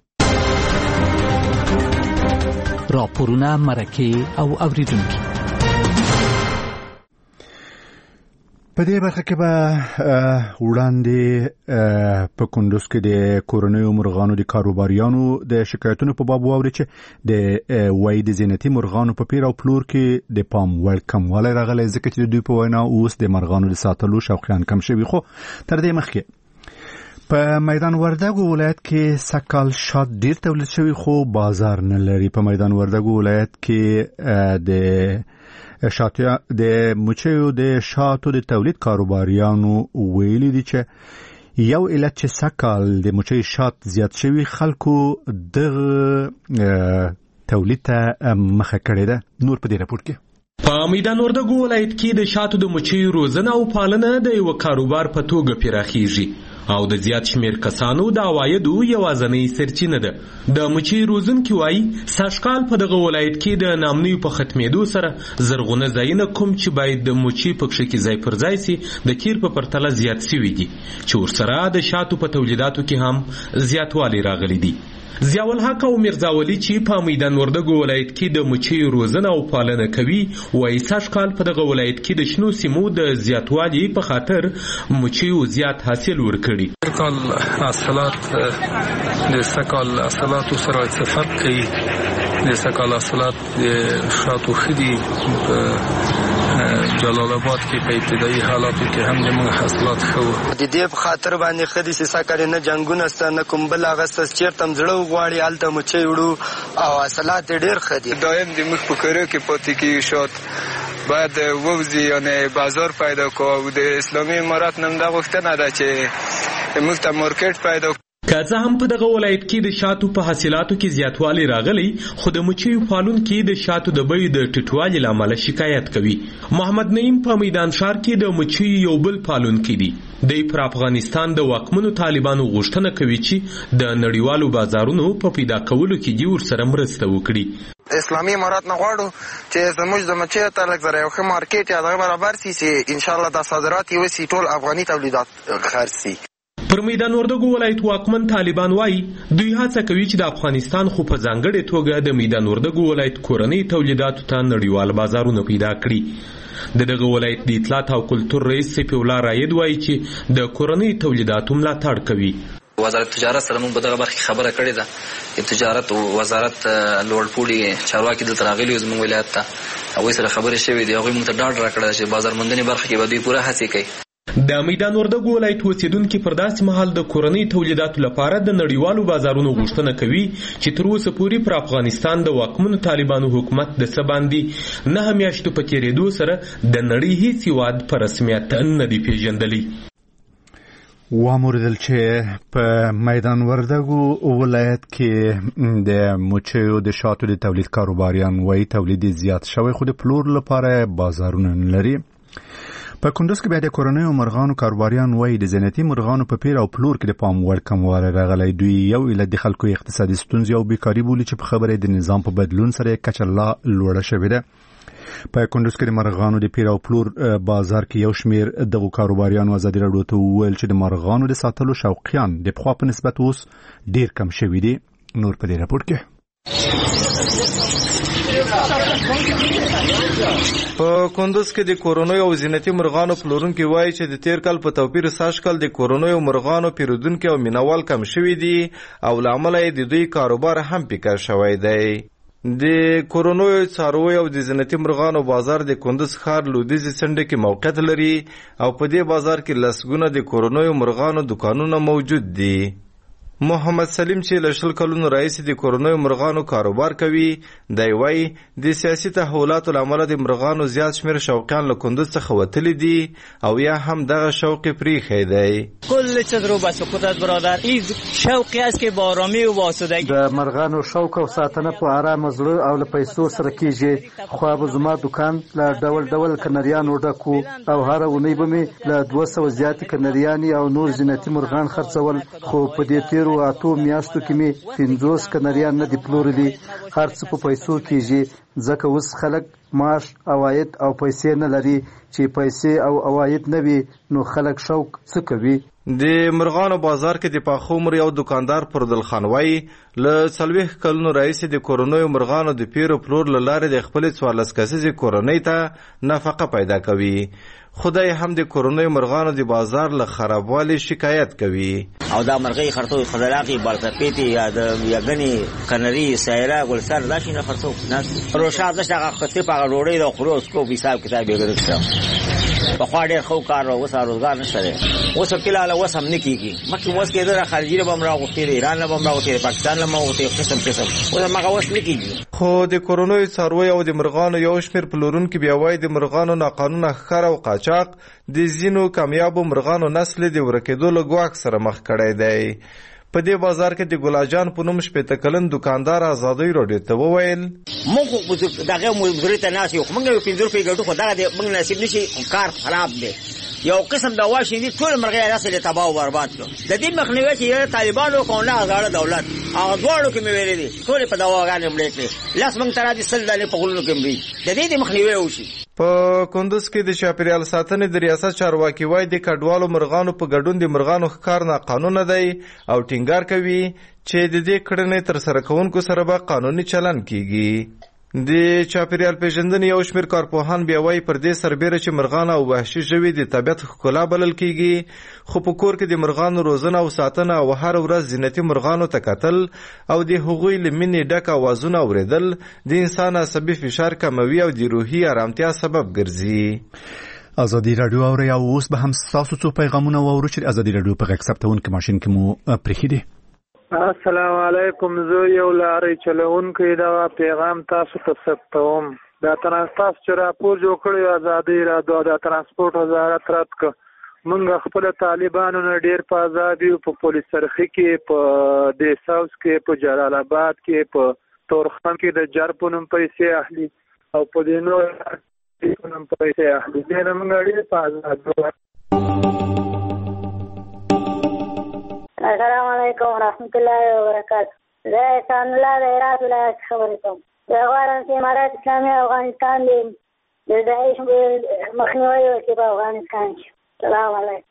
راپورونه مرکه او اوریدونکو په دې برخه کې به وړاندې په کندوز کې د کورنیو مرغانو د کاروباریانو د شکایتونو په باب واوري چې د وای د زینتي مرغانو په پیر او پلور کې د پام وړ کموالی راغلی ځکه چې دوی په وینا اوس د مرغانو د ساتلو شوقیان کم شوي. خو تر دې مخکې په میدان وردګو ولایت کې سکال شات ډیر تولید شوی خو بازار نه لري. په میدان وردګو ولایت کې د د مچیو د شاتو د تولید کاروباریانو ویلي دي چې یو علت چې سکال د مچی شات زیات شوی خلکو د تولید ته مخه کړې ده. نور په دې راپور کې په میدان وردګو ولایت کې د شاتو د مچی روزنه او پالنه د یو کاروبار په توګه پراخیږي او د زیات شمیر کسانو د عوایدو یوازینۍ سرچینه ده. د مچی روزونکي وایي سږکال په دغه ولایت کې د نامنیو په ختمېدو سره زرغونه ځایونه کوم چې باید د مچی په کښې کې ځای پر ځای سي د تیر په پرتله زیات سوي دي چې ورسره د شاتو په تولیداتو کې هم زیاتوالی راغلی دی. ضیاء الحق او مرزا ولی چې په میدان وردګو ولایت کې د مچی روزنه او پالنه کوي وایي سږکال په دغه ولایت کې د شنو سیمو د زیاتوالي په خاطر مچیو زیات حاصل ورکړي. سږکال حاصلات د سږکال حاصلاتو سره څه فرق کوي. د سږکال حاصلات د شاتو ښه دي. جلال آباد کې په ابتدایي حالاتو کې هم زموږ حاصلات ښه وو. د دې په خاطر باندې ښه دي چې سږکال نه جنګونه شته نه کوم بل هغه څه چېرته هم زړه وغواړي هلته مچۍ وړو او حاصلات یې ډېر ښه دي. دایم د موږ په کورو کې پاتې کېږي شات باید ووځي یعنې بازار پیدا کړو او د اسلامي امارات نه هم دا غوښتنه ده چې موږ ته مارکیټ پیدا کړو. که څه هم په دغه ولایت کې د شاتو په حاصلاتو کې زیاتوالی راغلی خو د مچیو پالونکي د شاتو د بیو د ټیټوالي له امله شکایت کوي. محمد نعیم په میدان ښار کې د مچیو یو بل پالونکی دی. دی پر افغانستان د واکمنو طالبانو غوښتنه کوي چې د نړیوالو بازارونو په پیدا کولو کې دې ورسره مرسته وکړي. اسلامي امارات نه غواړو چې زموږ د مچیو ته لږ زره یو ښه مارکیټ یا دغه برابر سي چې انشاءالله د صادرات یې وسي ټول افغاني تولیدات خرڅ سي. پر میدان وردګو ولایت واکمن طالبان وایي دوی هڅه کوي چې د افغانستان خو په ځانګړې توګه د میدان وردګو ولایت کورنۍ تولیداتو ته نړیوال بازارونه پیدا کړي. د دغه ولایت د اطلاعات او کلتور رئیس سیف الله رایډ وایي چې د کورنۍ تولیداتو ملاتړ کوي. وزارت تجارت سره موږ په دغه برخه خبره کړې ده چې تجارت او وزارت لوړپوړي چارواکي دلته راغلي زموږ ولایت ته هغوی سره خبرې شوې دي. هغوی موږ ته ډاډ راکړی چې بازارموندنې برخه کې به دوی پوره هڅې کوي. د میدان وردګو ولایت اوسیدونکي پر داسې مهال د کورنۍ تولیداتو لپاره د نړیوالو بازارونو غوښتنه کوي چې تر اوسه پورې پر افغانستان د واکمنو طالبانو حکومت د څه باندې 9 میاشتو په تېرېدو سره د نړۍ هیڅ هېواد په رسمیت نه دی پیژندلی. واوریدل چې په میدان وردګو ولایت کې د مچیو د شاتو د تولید کاروباریان وایي تولید زیات شوی خو د پلور لپاره بازارونه نه لري. په کندوز کې بیا د کورنیو مرغانو کاروباریان وایي د زینتي مرغانو په پیر او پلور کې د پام وړ کموالی راغلی. دوی یو علت د خلکو اقتصادي ستونزې او بیکاري بولي چې په خبره د نظام په بدلون سره کچه لا لوړه شوې ده. په کندوز کې د مرغانو د پیر او پلور بازار کې یو شمیر دغه کاروباریانو ازادي راډیو ته وویل چې د مرغانو د ساتلو شوقیان د پخوا په نسبت اوس ډیر کم شوي دي. نور په دې راپور کې په کندوز کې د کورونو او زینتي مرغانو پلورونکي وایي چې د تیر کال په توپیر سږ کال د کورونو مرغانو پیرودونکي او مینوال کم شوي دي او له امله یې د دوی کاروبار هم پیکر شوی دی. د کورونو څارویو او د زینتي مرغانو بازار د کندوز ښار لویدیځې څنډې کې موقعیت لري او په دې بازار کې لسګونه د کورونو مرغانو دکانونه موجود دي. محمد سلیم چې له 20 کلونو راهیسې د کورونو مرغانو کاروبار کوي دی وایي د سیاسي تحولاتو له امله د مرغانو زیات شمېر شوقیان له کندوز څخه وتلي دي او یا هم دغه شوق پریښی دی. کل چیز رو به سکوتت برادر این شوقی است که با آرامی و آسودگی د مرغانو شوق او ساتنه په آرام زړه او له پیسو سره کیږي. خو به زما دکان له ډول ډول کنریانو ډکو او هر اونۍ به مې له 200 زیات کنریاني او نور زینتي مرغان خرڅول. خو په دې تیرو اتو میاشتو کې مې 50 کنریان نه دي پلورلي. هر څه په پیسو کیږي ځکه اوس خلک معاش عواید او پیسې نه لري. چې پیسې او عواید نه وي نو خلک شوق څه کوي. د مرغانو بازار کې د پاخه عمر یو دکاندار پردل خان وایي له 40 کلونو راهیسې د کورونو مرغانو د پیر او پلور له لارې د خپلې 14 کسیزې کورنۍ ته نفقه پیدا کوي. خدای هم د کورونو مرغانو د بازار له خرابوالي شکایت کوي. او دا مرغۍ خرڅو خزلاقي بالتپیتی یا د یګنی کنری سایره ګلسر داشي نه خرڅو ناس روشا دغه خطې په غوړې د خروس کو حساب کتاب یې ګرځاو په خوا ډېر خو کار او وسه روزګار نشته. اوس کله اوس هم نکېږي مکه اوس کې د خارجي له بم راغوتي ایران له بم راغوتي پاکستان له راغوتي قسم اوس هغه اوس نکېږي. خو د کورونو څارویو او د مرغانو یو شمېر پلورونکي بیا وایي د مرغانو ناقانونه ښکار او قاچاق د ځینو کامیابو مرغانو نسل د ورکېدو له ګواښ سره مخ کړی دی. په دې بازار کې د ګلاجان په نوم 80 کلن دکاندار ازادي راډیو ته وویل موږ دغه مزدوري ته ناس یو موږ 50 روپۍ ګټو خو دغه موږ نصیب نشي کار خراب دی. یو قسم د واشي دي ټول مرغۍ راسله تباہ او برباد کړ. د دې مخنیوي چې طالبانو کوله آزاد دولت هغه دوړو کې مې ویلې دي ټول په دواګانې مړې کړې لاس موږ تر دې سل دانې په غولونو کې مړې د دې مخنیوي وشي. په کندوز کې د چاپیریال ساتنې د ریاست چارواکي وایي د کډوالو مرغانو په ګډون د مرغانو ښکار ناقانونه دی او ټینګار کوي چې د دې کړنې تر سره کوونکو سره به قانوني چلن کیږي. د چاپیریال پیژندنې یو شمېر کارپوهان بیا وایي پر دې سربیره چې مرغان او وحشي ژوي د طبیعت ښکلا بلل کیږي خو په کور کې د مرغانو روزنه او ساتنه او هر ورځ زینتي مرغانو ته کتل او د هغوی له مینې ډک اوازونه اورېدل د انسان عصبي فشار کموي او د روحي ارامتیا سبب ګرځي. ازادي راډیو اوري او اوس به هم تاسو څو پیغامونه واورو چې ازادي راډیو په غږ ثبتونکو ماشين کې مو پرېښي دي. السلام علیکم. زه یو لارې چلوونکی دا پیغام تاسو ته ثبتوم. دا ترانسپورت چې راپور جوړ کړی ازادي راډیو د ترانسپورت وزارت رات ک موږ خپل طالبانو نه ډیر په ازادي په پولیس سرخي کې په د ساوث کې په جلال آباد کې په تورخم کې د جرپونم پیسې اهلي او په دینو نم پیسې اهلي دې موږ ډیر په ازادي. السلام علیکم ورحمۃ اللہ وبرکاتہ. زه احسان الله د هرات ولایت خبرې کوم. زه غواړم چې امارات اسلامي افغانستان د داعش مخنیوي وکړي په افغانستان کې. السلام علیکم.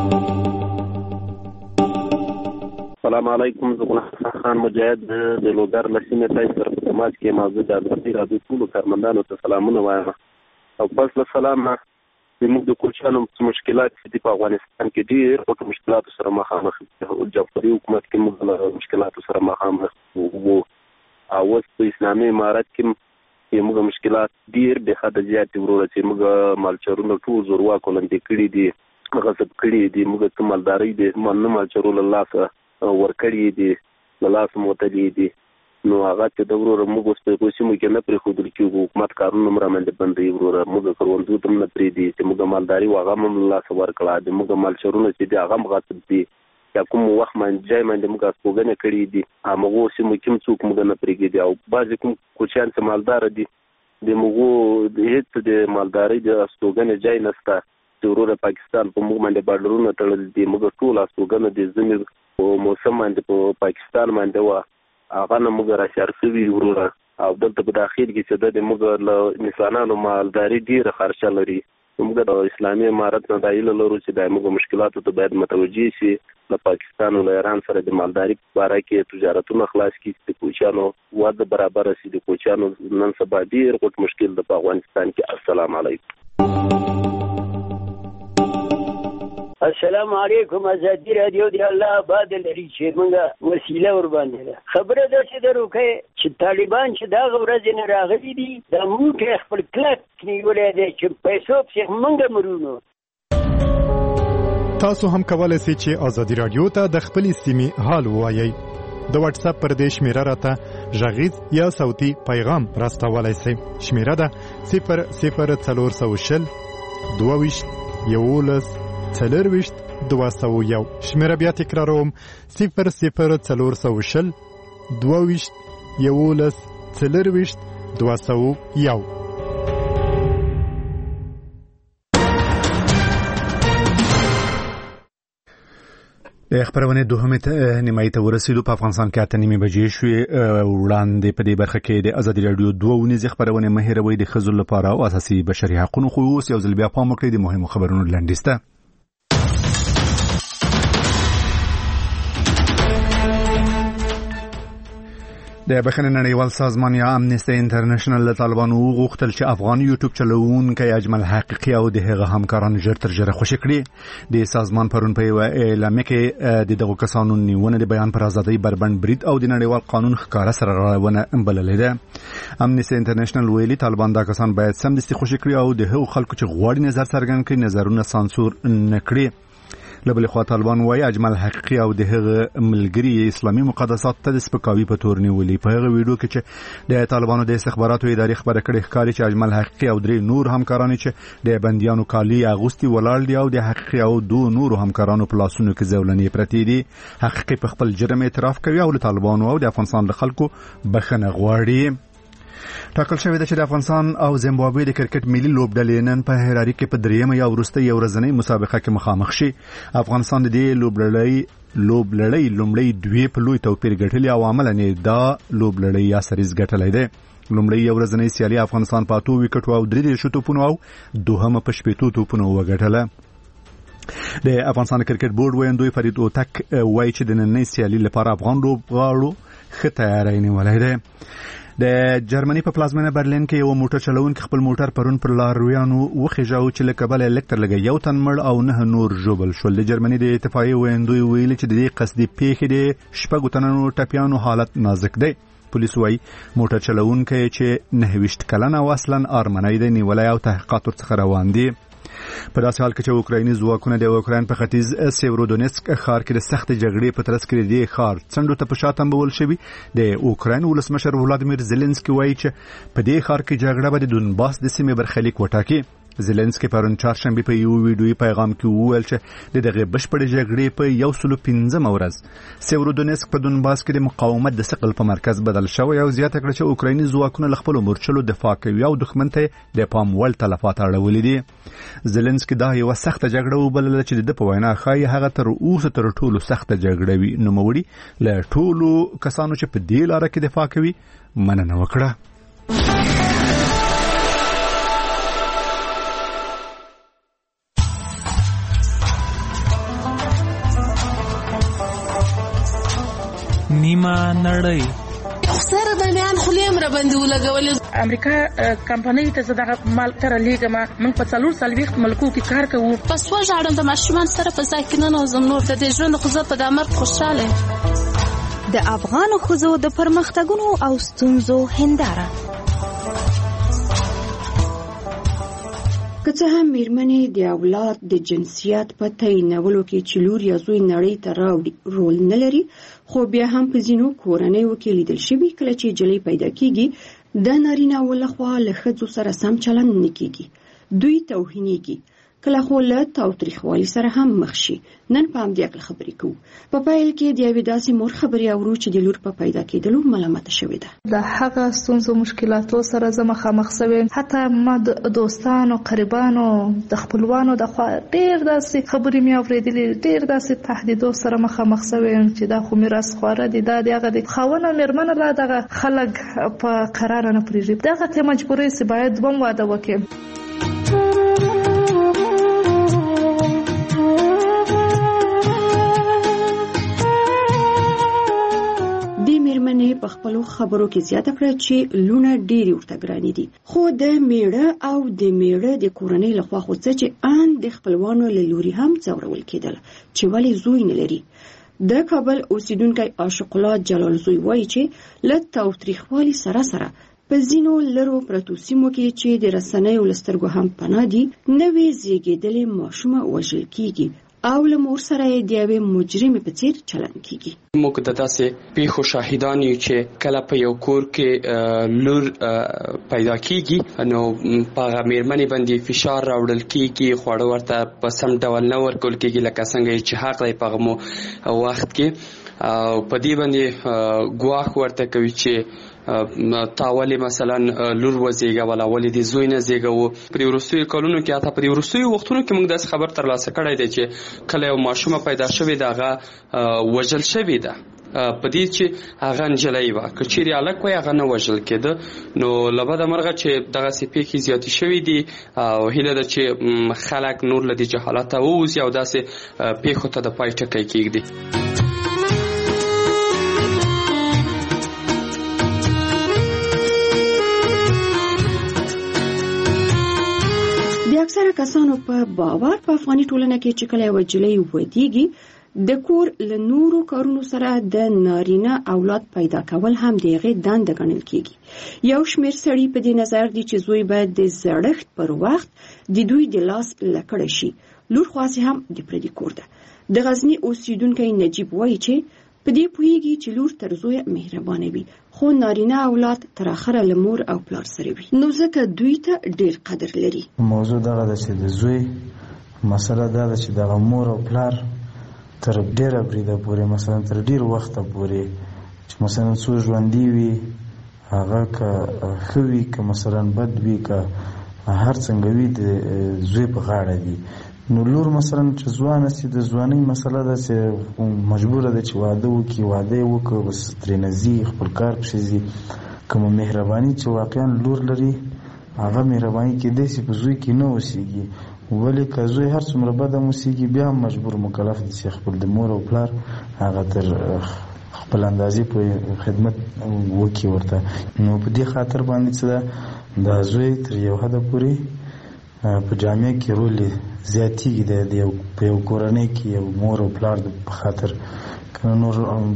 السلام علیکم. زه غلام خان مجاهد د لوګر لسینه تاسو سره په تماس کې موضوع د ازادي راډیو ټول کارمندانو ته سلامونه وایم او پس له سلام زموږ د کوچانو مشکلات دي په افغانستان کې ډېر په مشکلاتو سره مخامخ دي. جعفري حکومت کې موږ له مشکلاتو سره مخامخ وو او اوس په اسلامي امارت کې موږ مشکلات ډېر به حد زیات وروره چې موږ مالچرونه ټول زورواکو لاندې کړي دي غصب کړي دي. موږ ته مالداري دي مالچرو له لاسه ورکړي دي له لاسه موتلي دي نو هغه چې د وروره موږ اوس په کوڅو کې نه پرېښودل کېږو. حکومت کارونه هم رامنځته بندوي وروره. موږ کروندو ته نه پرېږدي چې موږ مالداري هغه هم له لاسه ورکړه دي. موږ مالچرونه چې دي هغه هم غصب دي یا کوم وخت باندې ځای باندې موږ استوګنې کړي دي همغو سیمو کې هم څوک موږ نه پرېږدي او بعضې کوم کوچیان چې مالداره دي د موږو هېڅ د مالدارۍ د استوګنې ځای نشته چې وروره پاکستان په موږ باندې بارډرونه تړلي دي. موږ ټول استوګنه د ژمي په موسم باندې په پاکستان باندې وه هغه نه موږ راشر شوي وروره او دلته په داخل کې چې د موږ له انسانانو مالداري ډېره خرچه لري. موږ د اسلامي امارت نه دا هیله لرو چې د موږ مشکلاتو ته باید متوجه شي. له پاکستان او له ایران سره د مالداري په اړه کې تجارتونه خلاص کړي، د کوچیانو واده برابر شي. د کوچیانو نن سبا ډېر غټ مشکل د افغانستان کې. السلام علیکم. السلام علیکم. ازادي رادیو دی الله آباد لري چې موږ وسیله ور باندې خبره ده چې دروکه چې طالبان چې دا ورځ نه راغلي دي د موږ خپل کلک نیولې دي چې پیسو په موږ مرونو. تاسو هم کولای شئ چې ازادي رادیو ته د خپل سیمې حال ووایئ. د واتس اپ پر دې شمیره راته غږیز یا صوتي پیغام راستولای شئ. شمیره ده 00400 22 11 څلورویشت 201. شمیره بیا تکراروم 00400 22 11 څلورویشت 201. د خبرونه دوهمه نیمایي ته ورسېدو. په افغانستان کې 8:30 بجې شوې. وړاندې په دې برخه کې د ازادي رادیو 2 خبرونه مهیروي د ښځو لپاره او اساسي بشري حقوقو خو اوس یو ځل بیا پام وکړئ د مهمو خبرونو لنډیسته. د بخښنې نړیوال سازمان یا امنیستي انټرنیشنل له طالبانو وغوښتل چې افغان یوټیوب چلوونکی اجمل حقیقي او د هغه همکاران ژر تر ژره خوشي کړي. د سازمان پرون په یوه اعلامیه کې د دغو کسانو نیونه د بیان پر ازادۍ بربند برید او د نړیوال قانون ښکاره سرغړونه بللې ده. امنیستي انټرنیشنل ویلي طالبان دا کسان باید سمدستي خوشي کړي او د هغو خلکو چې غواړي نظر څرګند کړي نظرونه سانسور نه کړي. لبل خوا طالبان وایي اجمل حقیقي او د هغه ملګری اسلامي مقدسات ته د سپکاوي په تور نیولي. په هغه ویډیو کې چې د طالبانو د استخباراتو ادارې خبره کړې ښکاري چې اجمل حقیقي او درې نور همکاران چې د بنديانو کالي اغوستي ولاړ دي او د حقیقي او دوه نور همکارانو په لاسونو کې ځولنې پرتې دي. حقیقي په خپل جرم اعتراف کوي او له طالبانو او د افغانستان له خلکو بخښنه غواړي. ټاکل شوی دی چې د افغانستان او زیمبابوې د کرکټ ملي لوبډلې نن په هراري کې په دریمه یا وروستۍ ورځنۍ مسابقه کې مخامخ شي. افغانستان د دې لوبلړۍ لومړی دوی په لوی توپیر ګټلې او عملاً دا لوبلړۍ یا سریز ګټلې ده. لومړی ورځنۍ سیالي افغانستان په 8 وکټو او 3 توپونو او دوهمه په 8 توپونو وګټله. د افغانستان کرکټ بورډ ویاندوی فرید اوتک وایي چې د نننۍ سیالي لپاره افغان لوبغاړو ښه تیاری نیولې ده. د جرمني په پلازمینه برلین کې یو موټر چلوونکی خپل موټر پرون پر لارویانو وخیژاو چې له کبله الکتر لګي یو تن مړ او 9 نور ژوبل شول. د جرمني د اتفاقي ویاندوی ویلي چې د دې قصدي پیښې د 6 تنو ټپیانو حالت نازک دی. پولیس وايي موټر چلوونکی چې 29 کلن او اصلا ارمنی دی نیولای او تحقیقات ورڅخه روان دي. په داسې حال کې چې اوکرایني ځواکونه د اوکراین په ختیځ سیورودونیسک ښار کې د سخت جګړې په ترڅ کې د ښار څنډو ته په شا تمبول شوي. د اوکراین ولسمشر ولادیمیر زيلنسکي وایي چې په دې ښار کې جګړه به د دونباس د سیمې برخلیک وټاکي. زيلنسکي پرون چهارشنبه په یو ویډیوي پیغام کې وویل چې دغه بشپړ جګړې په 115 ورځ سیورودونیسک په دونباس کې د مقاومت د ثقل په مرکز بدل شوی او زیاته کړه چې اوکرایني ځواکونه له خپل مورچلو دفاع کوي او دښمن ته د پام وړ تلفات اړولې دي. زيلنسکي دا یو سخت جګړه وبلله چې د په وینا ښایي هغه تر اوسه تر ټولو سخت جګړه وي. نوموړي له ټولو کسانو چې په دې لاره کې دفاع کوي مننه وکړه. نیمه نړۍ سره د میان خلیم را باندې ولګولې. امریکا کمپنۍ ته زداغه مال تر لیګما من په 440 ملکو کې کار کوو. پس وژاړم د ماشومان سره په ځای کې نه نوزم نور د دې ژوند خو زه په دمر خوشاله. د افغان خزو د پرمختګونو او ستونزو هنداره. که څه هم میرمنې د اولاد د جنسیت په تعینولو کې چې لور یا زوی نړۍ ته راوړي رول نه لري، خو بیا هم په ځینو کورنیو کې لیدل شوي کله چې جلۍ پیدا کیږي د نارینه ولخوا له ښځو سره سم چلند نه کیږي، دوی توهینېږي، کله خو له تاوتریخوالي سره هم مخ شي. نن په همدې اړه خبرې کوو. په پیل کې د یوې داسې مور خبرې اورو چې د لور په پیدا کېدلو ملامته شوې ده. د هغه ستونزو مشکلاتو سره زه مخامخ شوم. حتی ما د دوستانو قریبانو د خپلوانو د خوا ډېر داسې خبرې مې اورېدلې، ډېر داسې تهدیدو سره مخامخ شوم چې دا خو میراث خواره دي، دا د هغه د خاوند او مېرمنه لا دغه خلک په قرار نه پرېږدي. دغه ته مجبورې چې باید دوم واده وکړي. په خپلو خبرو کې زیاته کړه چې لونه ډېری ورته ګرانې دي، خو د میړه او د میړه د کورنۍ لخوا خو څه چې ان د خپلوانو له لوري هم ځورول کېدل چې ولې زوی نه لري. د کابل اوسیدونکی عاشق الله جلال زوی وایي چې له تاوتریخوالي سره سره په ځینو لرو پرتو سیمو کې چې د رسنیو له سترګو هم پناه دي، نوې زیږېدلې ماشومه وژل کېږي او له مور سره یې د یوې مجرمې په څېر چلند کېږي. موږ د داسې پیښو شاهدان یو چې کله په یو کور کې لور پیدا کېږي نو په هغه مېرمنې باندې فشار راوړل کېږي، خواړه ورته په سم ډول نه ورکول کېږي لکه څنګه چې حق دی په هغه وخت کې. په دې باندې ګواښ ورته کوي چې تا ولې مثلا لور وزېږوله، ولې دې زوی نه زېږوو. په وروستیو کلونو کې حتی په وروستیو وختونو کې موږ داسې خبر ترلاسه کړی دی چې کله یو ماشومه پیدا شوې ده هغه وژل شوې ده په دې چې هغه نجلۍ وه. که چیرې هلک وای هغه نه وژل کېده. نو له بده مرغه چې دغسې پیښې زیاتې شوې دي او هیله ده چې خلک نور له دې جهالته ووځي او داسې پیښو ته د پای ټکی کېږدي. اکثره کسانو په باور په افغاني ټولنه کې چې کله یوه نجلۍ ودیږي د کور له نورو کارونو سره د نارینه اولاد پیدا کول هم د هغې دنده ګڼل کېږي. یو شمېر سړي په دې نظر دي چې زوی باید د زړښت پر وخت د دوی د لاس لکړه شي. لور خاصې هم د پردي کور ده. د غزني اوسیدونکی نجیب وایي چې په دې پوهیږي چې لور تر زویه مهربانه وي، خو نارینه اولاد تر اخره له مور او پلار سره وي، نو ځکه دوی ته ډېر قدر لري. موضوع دغه ده چې د زوی مسله دا ده چې دغه مور او پلار تر ډېره بریده پورې مثلا تر ډېر وخته پورې چې مثلا څو ژوندي وي هغه که ښه وي که مثلا بد وي که هر څنګه وي د زوی په غاړه دي. نو لور مثلا چې ځوانه سي د ځوانۍ مسله ده چې مجبوره ده چې واده وکړي، واده یې وکړه بس ترېنه ځي خپل کار پسې ځي. کومه مهرباني چې واقعا لور لري هغه مهرباني کېدای شي په زوی کې نه اوسېږي، ولې که زوی هر څومره بد هم اوسېږي بیا هم مجبور مکلف دي چې خپل د مور او پلار هغه تر خپل اندازې پورې خدمت وکړي ورته. نو په دې خاطر باندې څه ده دا زوی تر یو حده پورې په جامعه کې رول زیاتېږي د په یو کورنۍ کې یو مور او پلار په خاطر. که نور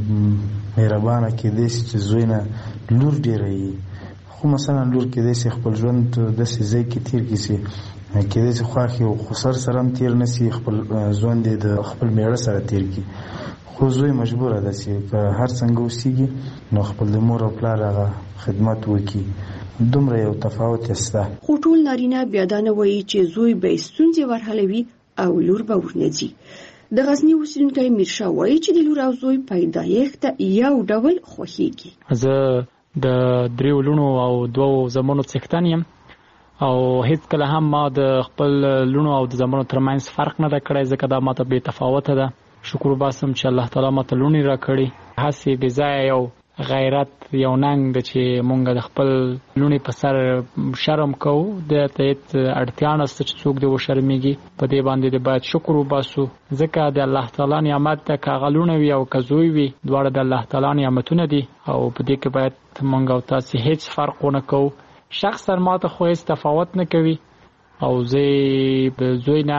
مهربانه کېدای شي چې زوی نه لور ډېره وي، خو مثلا لور کېدای شي خپل ژوند داسې ځای کې تېر کړي چې کېدای شي خوښ یې خو سر سره هم تېر نه شي، خپل ژوند یې د خپل میړه سره تېر کړي. خو زوی مجبوره ده چې که هر څنګه اوسېږي نو خپل د مور او پلار هغه خدمت وکړي. دومره یو تفاوت شته. خو ټول نارینه بیا دا نه وایي چې زوی به یې ستونزې ورحلوي او لور به ورنه ځي. د غزني اوسیدونکی میرشاه وایي چې د لور او زوی پیدایښت یو ډول خوښیږي. زه د 3 لونو او 2 زامنو څښتن یم او هیڅ کله هم ما د خپل لونو او د زامنو ترمنځ فرق نه ده کړی، ځکه دا ماته بې تفاوته ده. شکر وباسم چې الله تعالی ماته لونې راکړي. هسې بې ځایه یو غیرت یو ننګ ده چې مونږ د خپل لونې په سر شرم کوو، د ته هېڅ اړتیا نشته چې څوک دې وشرمېږي. په دې باندې د باید شکر وباسو، ځکه د الله تعالی نعمت ده. که هغه لونه وي او که زوی وي دواړه د الله تعالی نعمتونه دي او په دې کې باید مونږ او تاسې هېڅ فرق ونه کوو. شخصا ماته خو هېڅ تفاوت نه کوي او زه د زوی نه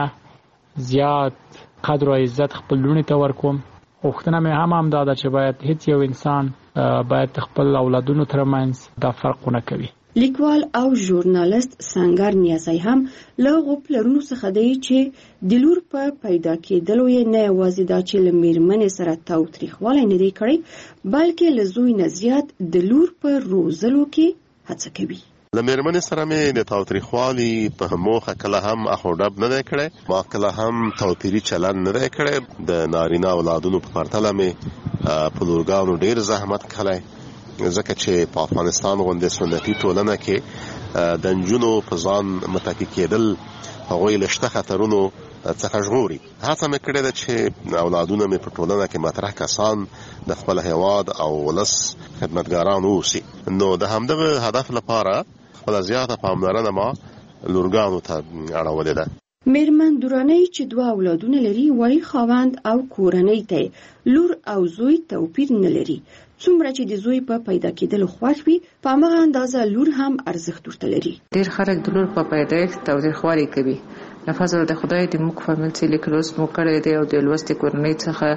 زیات قدر او عزت خپل لونې ته ورکوم. غوښتنه مې هم همدا ده چې باید هیڅ یو انسان باید خپل اولادونو ترمنځ دا فرق ونه کوي. لیکوال او ژورنالیست سنگر نیازی هم له غوپلرونو څخه دی چې د لور په پیدا کېدلو یې نه یوازې دا چې له مېرمنې سره تاوتریخوالی نه دی کړی، بلکې له زوی نه زیات د لور په روزلو کې هڅه کوي. له مېرمنې سره مې د تاوتریخوالي په موخه کله هم اخوډب نه دی کړی، ما کله هم توپیري چلن نه دی کړی. د نارینه اولادونو په پرتله مې په لورګانو ډېر زحمت کړی، ځکه چې په افغانستان غوندې سنتي ټولنه کې د نجونو په ځان متکي کېدل هغوی له شته خطرونو څخه ژغوري. هڅه مې کړې ده چې اولادونه مې په ټولنه کې مطرح کسان د خپل هیواد او ولس خدمتګاران اوسي. نو د همدغه هدف لپاره خپله زیاته پاملرنه ما لورګانو ته اړولې ده. میرمن درانۍ چې 2 اولادونه لري وایي خاوند او کورنۍ ته لور او زوی توپیر نه لري. څومره چې د زوی په پیدا کېدلو خوښ وي په همغه اندازه لور هم ارزښت ورته لري. ډېر خلک د لور په پیدایښت تاوتریخوالي کوي. له فضل د خدای د موږ فامیل چې لیک لوست مو کړی دی او د لوستې کورنۍ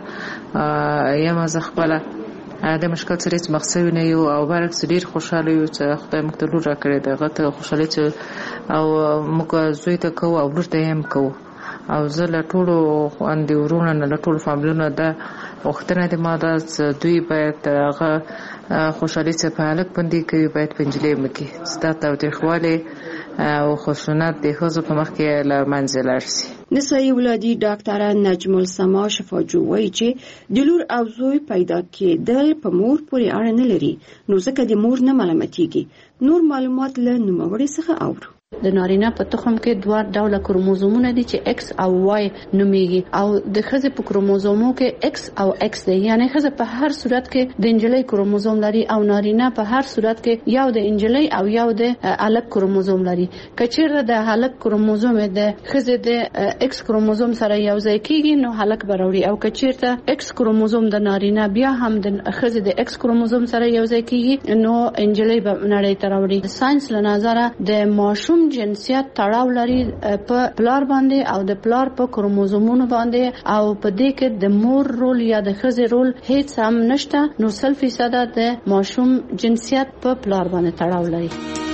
څخه یم زه خپله د مشکل سره هېڅ مخ سوي نه یو او برعکس ډېر خوشحاله یو چې خدای موږ ته لور راکړې ده. هغه ته خوشحالي چې او موږ زوی ته کوو او لور ته یې هم کوو. او زه له ټولو خویندې ورونه نه له ټولو فامیلونو ده غوښتنه د ما ده چې دوی باید هغه خوشحالي چې په هلک باندې کوي باید په نجلۍ هم کړي، چې دا تاوتریخوالی او خشونت د ښځو په مخ کې له منځه لاړ شي. نسایي ولادي ډاکټره نجم السما شفاجو وایي چې د لور او زوی پیدا کېدل په مور پورې اړه نه لري، نو ځکه د مور نه ملامتېږي. نور معلومات له نوموړي څخه اورو. د نارینه په تخم کې 2 ډوله کروموزومونه دي چې X او Y نوميږي او د ښځې په کروموزومو کې X او X دی، یعنی ښځه په هر صورت کې د انجلۍ کروموزوم لري او نارینه په هر صورت کې یو د انجلۍ او یو د هلک کروموزوم لري. کچېرته د هلک کروموزوم د ښځې د X کروموزوم سره یو ځای کېږي نو هلک به راوړي، او کچېرته X کروموزوم د نارینه بیا هم د ښځې د X کروموزوم سره یو ځای کېږي نو انجلۍ به نړۍ ته راوړي. د ساينس له نظره د ماشوم جنسیت تړاو لري په پلار باندې او د پلار په کروموزومونو باندې، او په دې کې د مور رول یا د ښځې رول هیڅ هم نشته، نو 100% د ماشوم جنسیت په پلار باندې تړاو لري.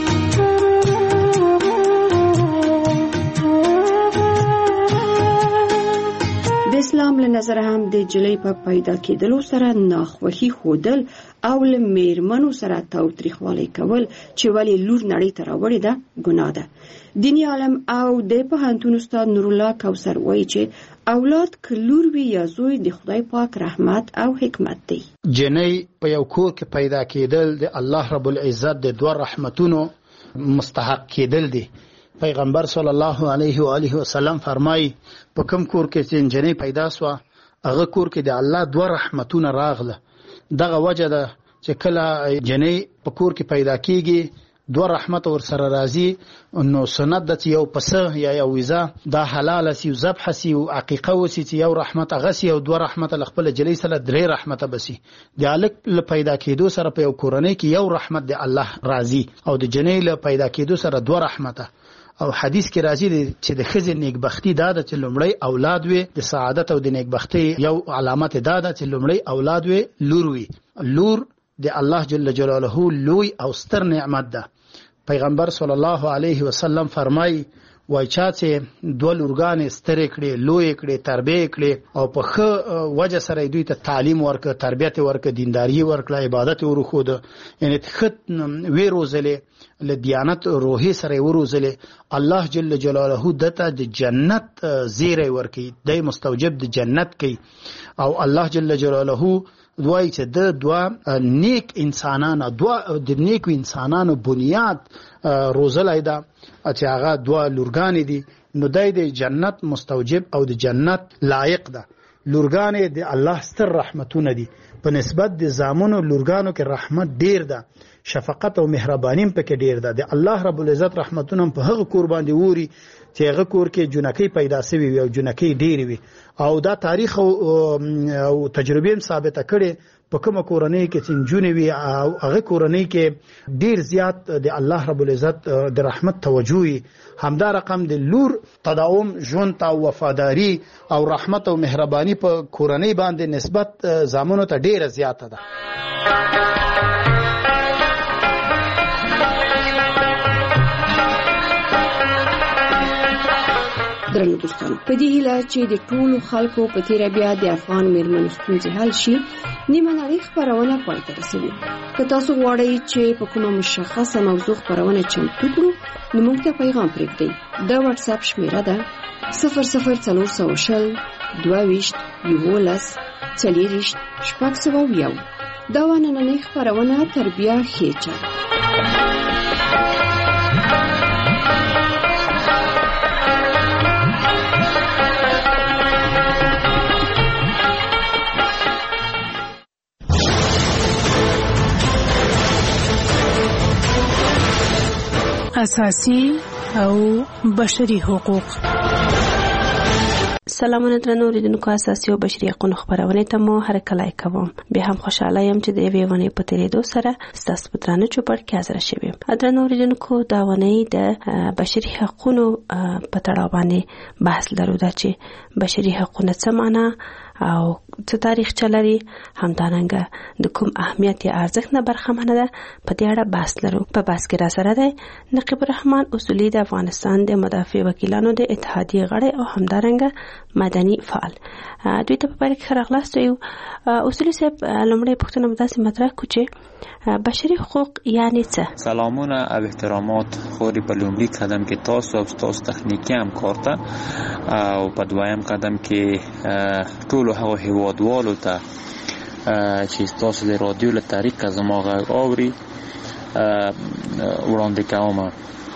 د اسلام له نظر هم د جلۍ په پیدا کېدلو سره ناخوښي ښودل او له میرمنو سره تاوتریخوالی کول چې ولې لور نړۍ ته راوړې ده ګناه ده. دیني عالم او د پوهنتون استاد نور الله کوثر وایي چې اولاد که لور وي یا زوی د خدای پاک رحمت او حکمت دی. جنۍ په یو کور کې پیدا کېدل د الله رب العزت د 2 رحمتونو مستحق کېدل دی. پیغمبر صلی الله علیه و آله وسلم فرمایي په کوم کور کې چې جنۍ پیدا سوه هغه کور کې د الله 2 رحمتونه راغله. دغه وجه ده چې کله جنۍ په کور کې پیدا کېږي 2 رحمت ور سره راځي، نو سنت ده چې یو پسه یا یو ویزه دا حلاله سي او ذبح سي او عقیقه وسي چې یو رحمت هغه سي او 2 رحمت خپل جلۍ سره 3 رحمت بسي. د هلک له پیدا کېدو سره په یو کورنۍ کې یو رحمت د الله راځي او د جنۍ له پیدا کېدو سره 2 رحمته. او حدیث کې راځي چې د ښځې نیکبختي دا ده چې لومړی اولاد وي، د سعادت او د نیکبختي یو علامت دا ده چې لومړی اولاد وي لور وي. لور د الله جل جلاله لوی او ستر نعمت ده. پیغمبر صلی الله علیه وسلم فرمایي وای چا چې 2 لورګانې سترې کړې لوی کړې تربیه کړې او په ښه وجه سره دوی ته تعلیم ورکړه، تربیت ورکړه، دینداري ورکړه، عبادت ورخوده، یعنی خط وی روزلې له دیانت روحي سره وروزلې، الله جل جلاله دته د جنت زیری ورکړي، د مستوجب د جنت کوي. او الله جل جلاله دوی چې د 2 نیک انسانانو د نیکو انسانانو بنیاد روزلای ده چې هغه 2 لورګانې دي، نو دای د جنت مستوجب او د جنت لایق ده. لورګانې د الله ستر رحمتونه دي، په نسبت د زامنو لورګانو کې رحمت ډیر ده، شفقت او مهرباني په کې ډیر ده. د الله رب العزت رحمتونه په هغه کور باندې ووري چې هغه کور کې جنکۍ پیدا شوي وي او جنکۍ ډېرې وي. او دا تاریخ او تجربې هم ثابته کړې په کومه کورنۍ کې چې نجونې وي او هغه کورنۍ کې ډیر زیات د الله رب العزت د رحمت توجه وي. همدا رقم د لور تداوم ژوند ته وفاداری او رحمت او مهرباني په کورنۍ باندې نسبت زامنو ته ډیره زیاته ده. درنو دوستانو په دې هیله چې د ټولو خلکو په تیر بیا د افغان میرمنو ستونزې حل شي نیمه نړۍ خبرونه پای ته رسوي. که تاسو غواړئ چې په کومه مشخصه موضوع خبرونه چمتو کړو نو موږ ته پیغام پرېږدئ. د واتس اپ شمیره ده 00420 22 11 40 601. دا نننۍ خبرونه تر بیا خېچه. اساسي او بشري حقوق. سلامونه درنو اوریدونکو، اساسي او بشري حقوقو خبرونه ته مو هرکلی کوم. به هم خوشاله یم چې د یوې ونې په تیریدو سره ستاسو په درانه چوپړ کې حاضر شوم. درنو اوریدونکو، دا ونې د بشري حقوقو په تړاو باندې بحث لرو، دا چې بشري حقوق څه معنا او څه تاریخ چلري، همدارنګه د کوم اهمیت یا ارزښت نه برخمنه ده، په دې اړه بحث لرو. په بحث کې را سره دی نقیب الرحمن اصولي د افغانستان د مدافع وکیلانو د اتحادیې غړی او همدارنګه مدني فعال. دوی ته په پیل کې راغلاست. یو اصولي صاحب، لومړی پوښتنه مو داسې مطرح کړو چې بشري حقوق یعنی څه؟ سلامونه او احترامات خوري په لومړي قدم کې تاسو او تاسو تخنیکی همکار ته، او په دویم قدم کې ټولو هغو هیوادوالو ته چې تاسو د رادیو له طریقه زما غږ اوري وړاندې کوم.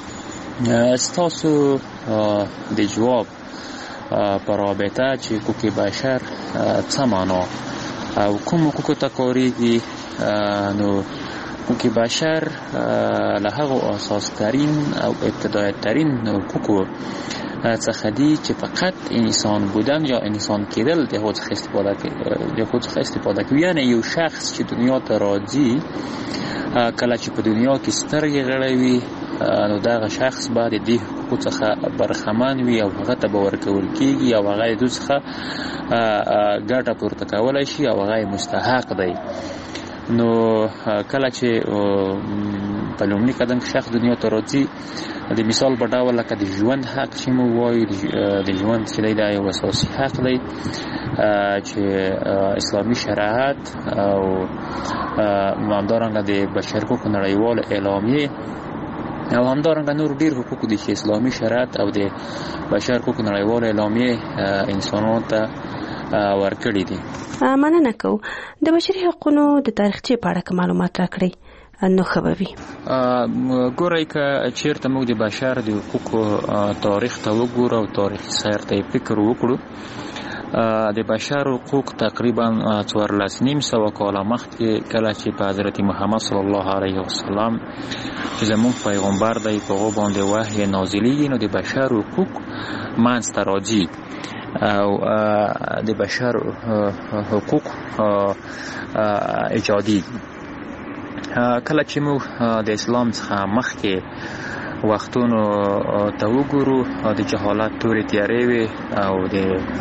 ستاسو د جواب په رابطه چې حقوق بشر څه معنا او کوم حقوقو ته کاریږي، نو حقوق بشر له هغو اساس‌ترین او ابتدایی‌ترین حقوقو څخه دي چې فقط انسان بودن یا انسان کېدل د هغو څخه استفاده کوي. یعنی یو شخص چې دنیا ته راځي، کله چې په دنیا کې سترګې غړوي، نو دغه شخص باید د دې حقوقو څخه برخمن وي او هغه ته به ورکول کېږي او هغه د دوی څخه ګټه پورته کولی شي او هغه مستحق دی. نو کله چې په لومړي قدم کې شخص دنیا ته راځي، د مثال په ډول لکه د ژوند حق چې موږ وایو، د ژوند چې دی دا یو اساسي حق دی چې اسلامي شریعت او همدارنګه د بشر حقوقو نړیوال اعلامیه او همدارنګه نور ډیر حقوق دي چې اسلامي شریعت او د بشر حقوقو نړیوال اعلامیه انسانانو ته ورکړي دي. مننه کوم. د بشري حقوقو د تاریخچې په اړه معلومات راکړئ نو خبروي. ګورئ، که چیرته موږ د بشر د حقوقو تاریخ ته وګورو او تاریخي سیر ته فکر وکړو، د بشر حقوق تقریبا 1400 کاله مخکې کله چې په حضرت محمد صلی الله علیه وسلم چې زموږ پیغمبر دی په هغو باندې وحی نازلیږي، نو د بشر حقوق منځته راځي او د بشر حقوق ایجادي. کله چې موږ د اسلام څخه مخکې وختونو ته وګورو، د جهالت تورې تیارې وې او د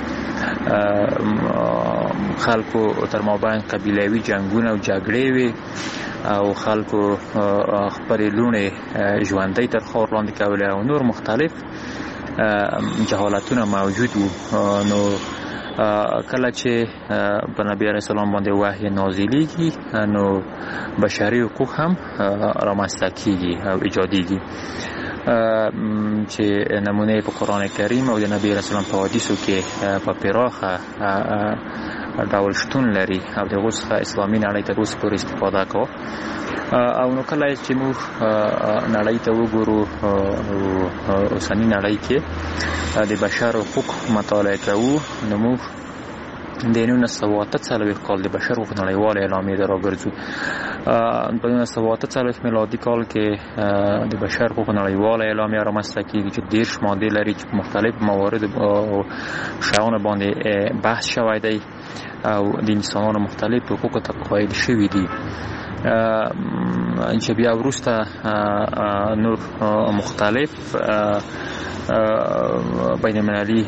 خلکو تر مابین قبیلوي جنګونه او جګړې وې او خلکو خپلې لوڼې ژوندۍ تر خاور لاندې کولې او نور مختلف جهالتونه موجود وو. نو کله چې په نبی علیه السلام باندې وحی نازلیږي، نو بشري حقوق هم رامنځته کیږي او ایجادیږي، چې نمونه په قرآن کریم او د نبی علیه السلام په حدیثو کې په پراخه ډول شتون لري او دغه څخه اسلامي نړۍ تر اوسه پورې استفاده کوي. او نو کله چې موږ نړۍ ته وګورو، اوسنۍ نړۍ کې د بشر حقوق مطالعه کوو، نو موږ د 1943 کال د بشر حقوق نړیوال اعلامیه ته راګرځو. په 1943 میلادي کال کې د بشر حقوق نړیوال اعلامیه رامنځته کېږي چې 10 مادې لري چې مختلف موارد او شیانو باندې بحث شوی دی او د انسانانو مختلف حقوقو ته قایل شوي دي، چې بیا وروسته نور مختلف بین المللي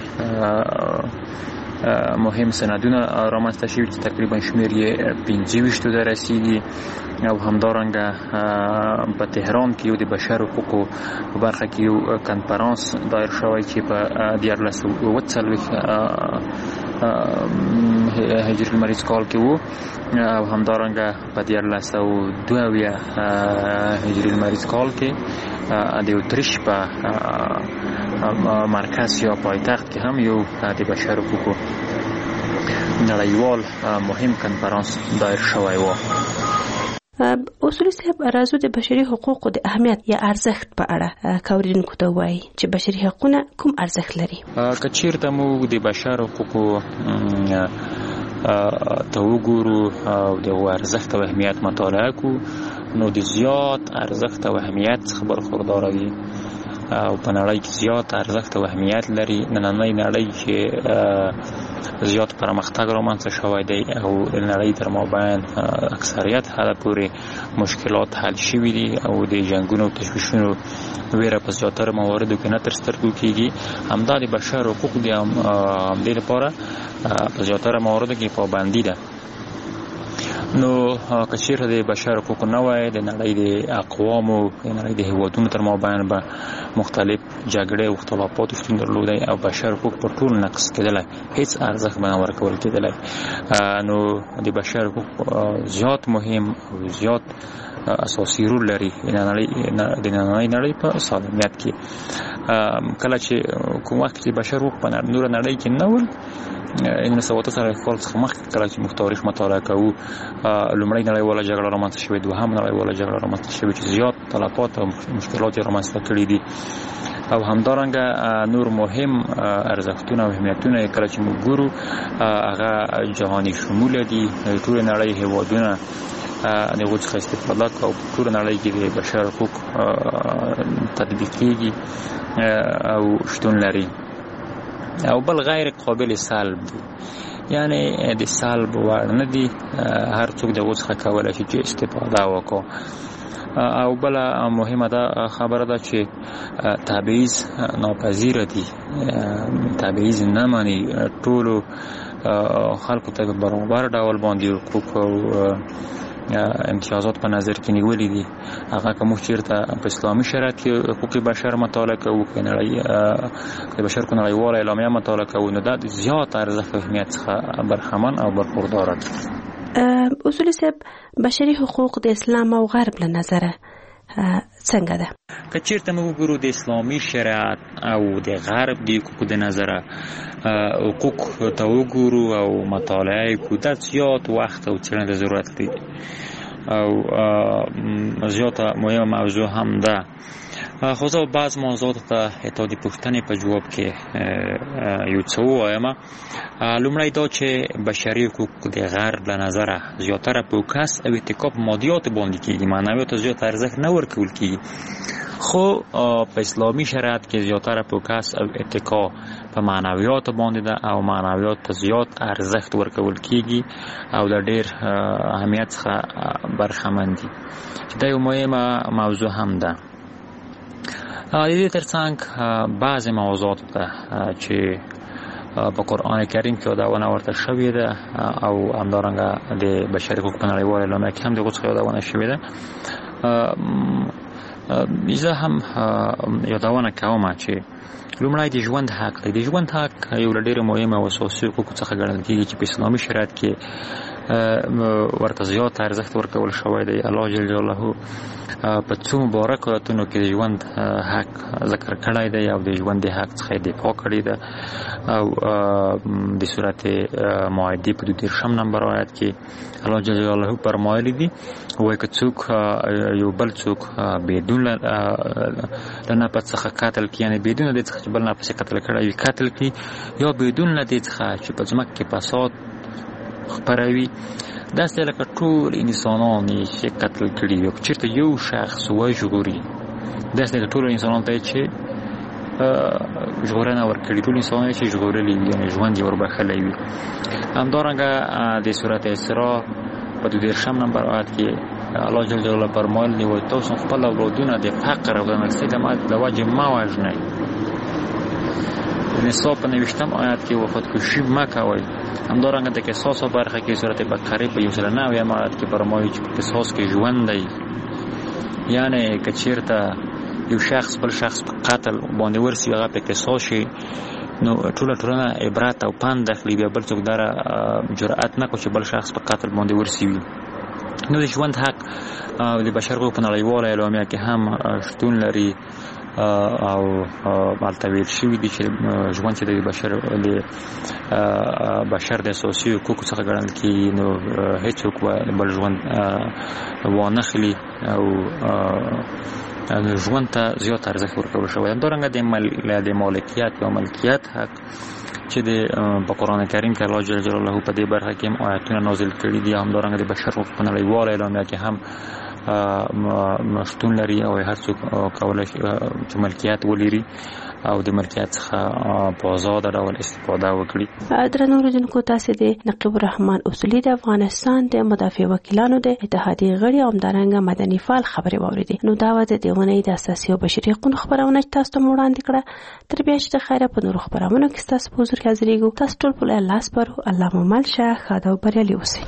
مهم سندونه رامنځته شوي چې تقریبا شمیر یې 25 ته رسیدي او همدارنګه په تهران کې یو د بشر حقوقو په برخه کې یو کنفرانس دایر شوی چې په 1440 هجري لمریز کال کې وو او همدارنګه په 1402 هجري لمریز کال کې د اتریش په مرکز یا پایتخت کې هم یو د بشر حقوقو نړیوال مهم کنفرانس دایر شوی و. اصولي صاحب راځو د بشري حقوقو د اهمیت یا ارزښت په اړه کاورینکو ته وایي چې بشري حقوقونه کوم ارزښت لري. که چیرته موږ د بشر حقوقو ته وګورو او د ارزښت او اهمیت مطالعه کو نو د زیات ارزښت او اهمیت څخه برخوردار دي او په نړۍ کې زیات ارزښت او اهمیت لري. نننۍ نړۍ کې زیات پرمختګ رامنځته شوی دی او د نړۍ تر مابین اکثریت حد پورې مشکلات حل شوي دي او د جنګونو او تشویشونو ویره په زیاتره مواردو کې نه تر سترګو کېږي. همدا د بشر حقوق دي همدې لپاره په زیاتره مواردو کې پابندي ده. نو که چیرته د بشر حقوق نه وای د نړۍ د اقوامو د نړۍ د هیوادونو تر مابین به مختلف جګړې او اختلافات شتون درلودی او بشر حقوق په ټول نقص کېدلی، هیڅ ارزښت به نه ورکول کېدلی. نو د بشر حقوق زیات مهم او زیات اساسي رول لري د نننۍ نړۍ په سالمیت کې. کله چې کوم وخت کې بشر حقوق په نوره نړۍ کې نه ول 1930 کال څخه مخکې کله چې موږ تاریخ مطالعه کوو لومړۍ نړیواله جګړه رامنځته شوې، دوهم نړیواله جګړه رامنځته شوې چې زیات تلفات او مشکلات یې رامنځته کړي دي او همدارنګه نور مهم ارزښتونه او اهمیتونه کله چې موږ ګورو هغه جهاني شموله دي. ټول نړۍ هیوادونه د هغو څخه استفاده کوي او ټول نړۍ کې د بشر حقوق تطبیق کېږي او شتون لري او بل غیر قابل سلب دي، یعنی د سلب وړ نه دي، هر څوک د هغو څخه کولی شي چې استفاده وکړي. او بل مهمه ده خبره ده چې تبعیض ناپذیره دي، تبعیض نه مني، ټولو خلکو ته برابر ډول باندې حقوق او امتیازات په نظر کې نیولې دي. هغه کوم چیرته په اسلامي شریعت کې حقوق بشر مطالعه کوو کې نړۍ د بشر کو نړیواله اعلامیه مطالعه کوو نو دا زیات ارزښت او اهمیت څخه برخمن او برخوردار دي. اصولي صاحب بشري حقوق د اسلام او غرب له نظره څنګه ده؟ که چیرته موږ وګورو د اسلامي شریعت او د غرب د حقوقو د نظره حقوق ته وګورو او مطالعه کو دا زیات وخت او څېړنې ضرورت لري او زیاته مهمه موضوع هم ده. خو زه بعض موضوعات ته د پوښتنې په جواب کې یو څه ووایم. لومړی دا چې بشري حقوق د غرب له نظره زیاتره فوکس او اتکا په مادیاتو باندې کېږي، معنویاتو زیات ارزښت نه ورکول کېږي. خو په اسلامي شریعت کې زیاتره فوکس او اتکا په معنویاتو باندې ده او معنویات ته زیات ارزښت ورکول کېږي او د ډېر اهمیت څخه برخمن دي چې دا یو مهمه موضوع هم ده. د دې ترڅنګ بعضې موضوعات ته چې په قرآن کریم کې یادونه ورته شوې ده او همدارنګه د بشري حقوقو په نړیواله اعلامیه کې هم د هغو څخه یادونه شوې ده، زه هم یادونه کوم چې لومړی د ژوند حق دی. د ژوند حق یو له ډېرو مهمو او اساسي حقوقو څخه ګڼل کېږي چې په اسلامي شریعت کې ورته زیات ارزښت ورکول شوی دی. الله جل جلاله په څو مبارکو آیتونو کې د ژوند حق ذکر کړی دی او د ژوند د حق څخه دفاع کړې ده او د سورت مائده په 22 نمبر آیت کې الله جل جلاله فرمایلی دي وایي که څوک یو بل څوک بدون له نفس څخه قتل کړي، یعنې بدون د دې څخه چې بل نفس قتل کړی وي قتل کړي، یا بدون له دې څخه چې په ځمکه کې فساد خپروي، داسې لکه ټول انسانان چې قتل کړي وي. که چېرته یو شخص وژغوري داسې لکه ټول انسانان ته چې ژغورنه ورکړي، ټول انسانان چې ژغورلي وي یعنې ژوند یې وربښلی وي. همدارنګه د سورت اسراء په 22 نمبر آیت کې الله جل جلاله فرمایل دي وایي تاسو خپل اولادونه د فقر او د نرسۍ له وجې مه وژنئ. نصاب په 90م آیات کې خودکشي مه کوئ. همدارنګه د قصاص برخه کې سورۃ بقره په 109 آیات کې فرمایي چې قصاص کې ژوند دی، یعنی که چیرته یو شخص بل شخص په قتل باندې ورسي هغه په قصاص شي نو ټولنه عبرت او پند اخلي، بیا بل څوک دره جرأت نه کوي چې بل شخص په قتل باندې ورسي وي. نو د ژوند حق د بشر حقوق په نړیواله اعلامیه کې هم شتون لري او مالته ویل شوي دي چې ژوند چې د بشر د اساسي حقوقو څخه ګڼل کېږي، نو هېڅوک بل ژوند وانخلي او ژوند ته زیات ارزښت ورکول شوی. همدارنګه د مالکیت یا ملکیت حق چې په قرآن کریم کې الله جل جلاله په دې برخه کې هم آیاتونه نازل کړي دي. همدارنګه د بشر حقوق په نړیواله اعلامیه کې هم شتون لري او هر څوک کولی شي چې ملکیت ولري او د ملکیت څخه په آزاده ډول استفاده وکړي. درنو اوریدونکو، تاسو د نقیب الرحمن اصولي د افغانستان د مدافع وکیلانو د اتحادیې غړي او همدارنګه مدني فعال خبرې واوریدې. نو دا وه د دې اونۍ د اساسي او بشري حقوقو خپرونه چې تاسو ته مو وړاندې کړه. تر بیا چې د خیره په نورو خپرونو کې ستاسو په حضور کې حاضرېږو. تاسو ټول په الله سپارو. الله مو مل شه، ښاد او بریالي اوسئ.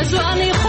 ځواني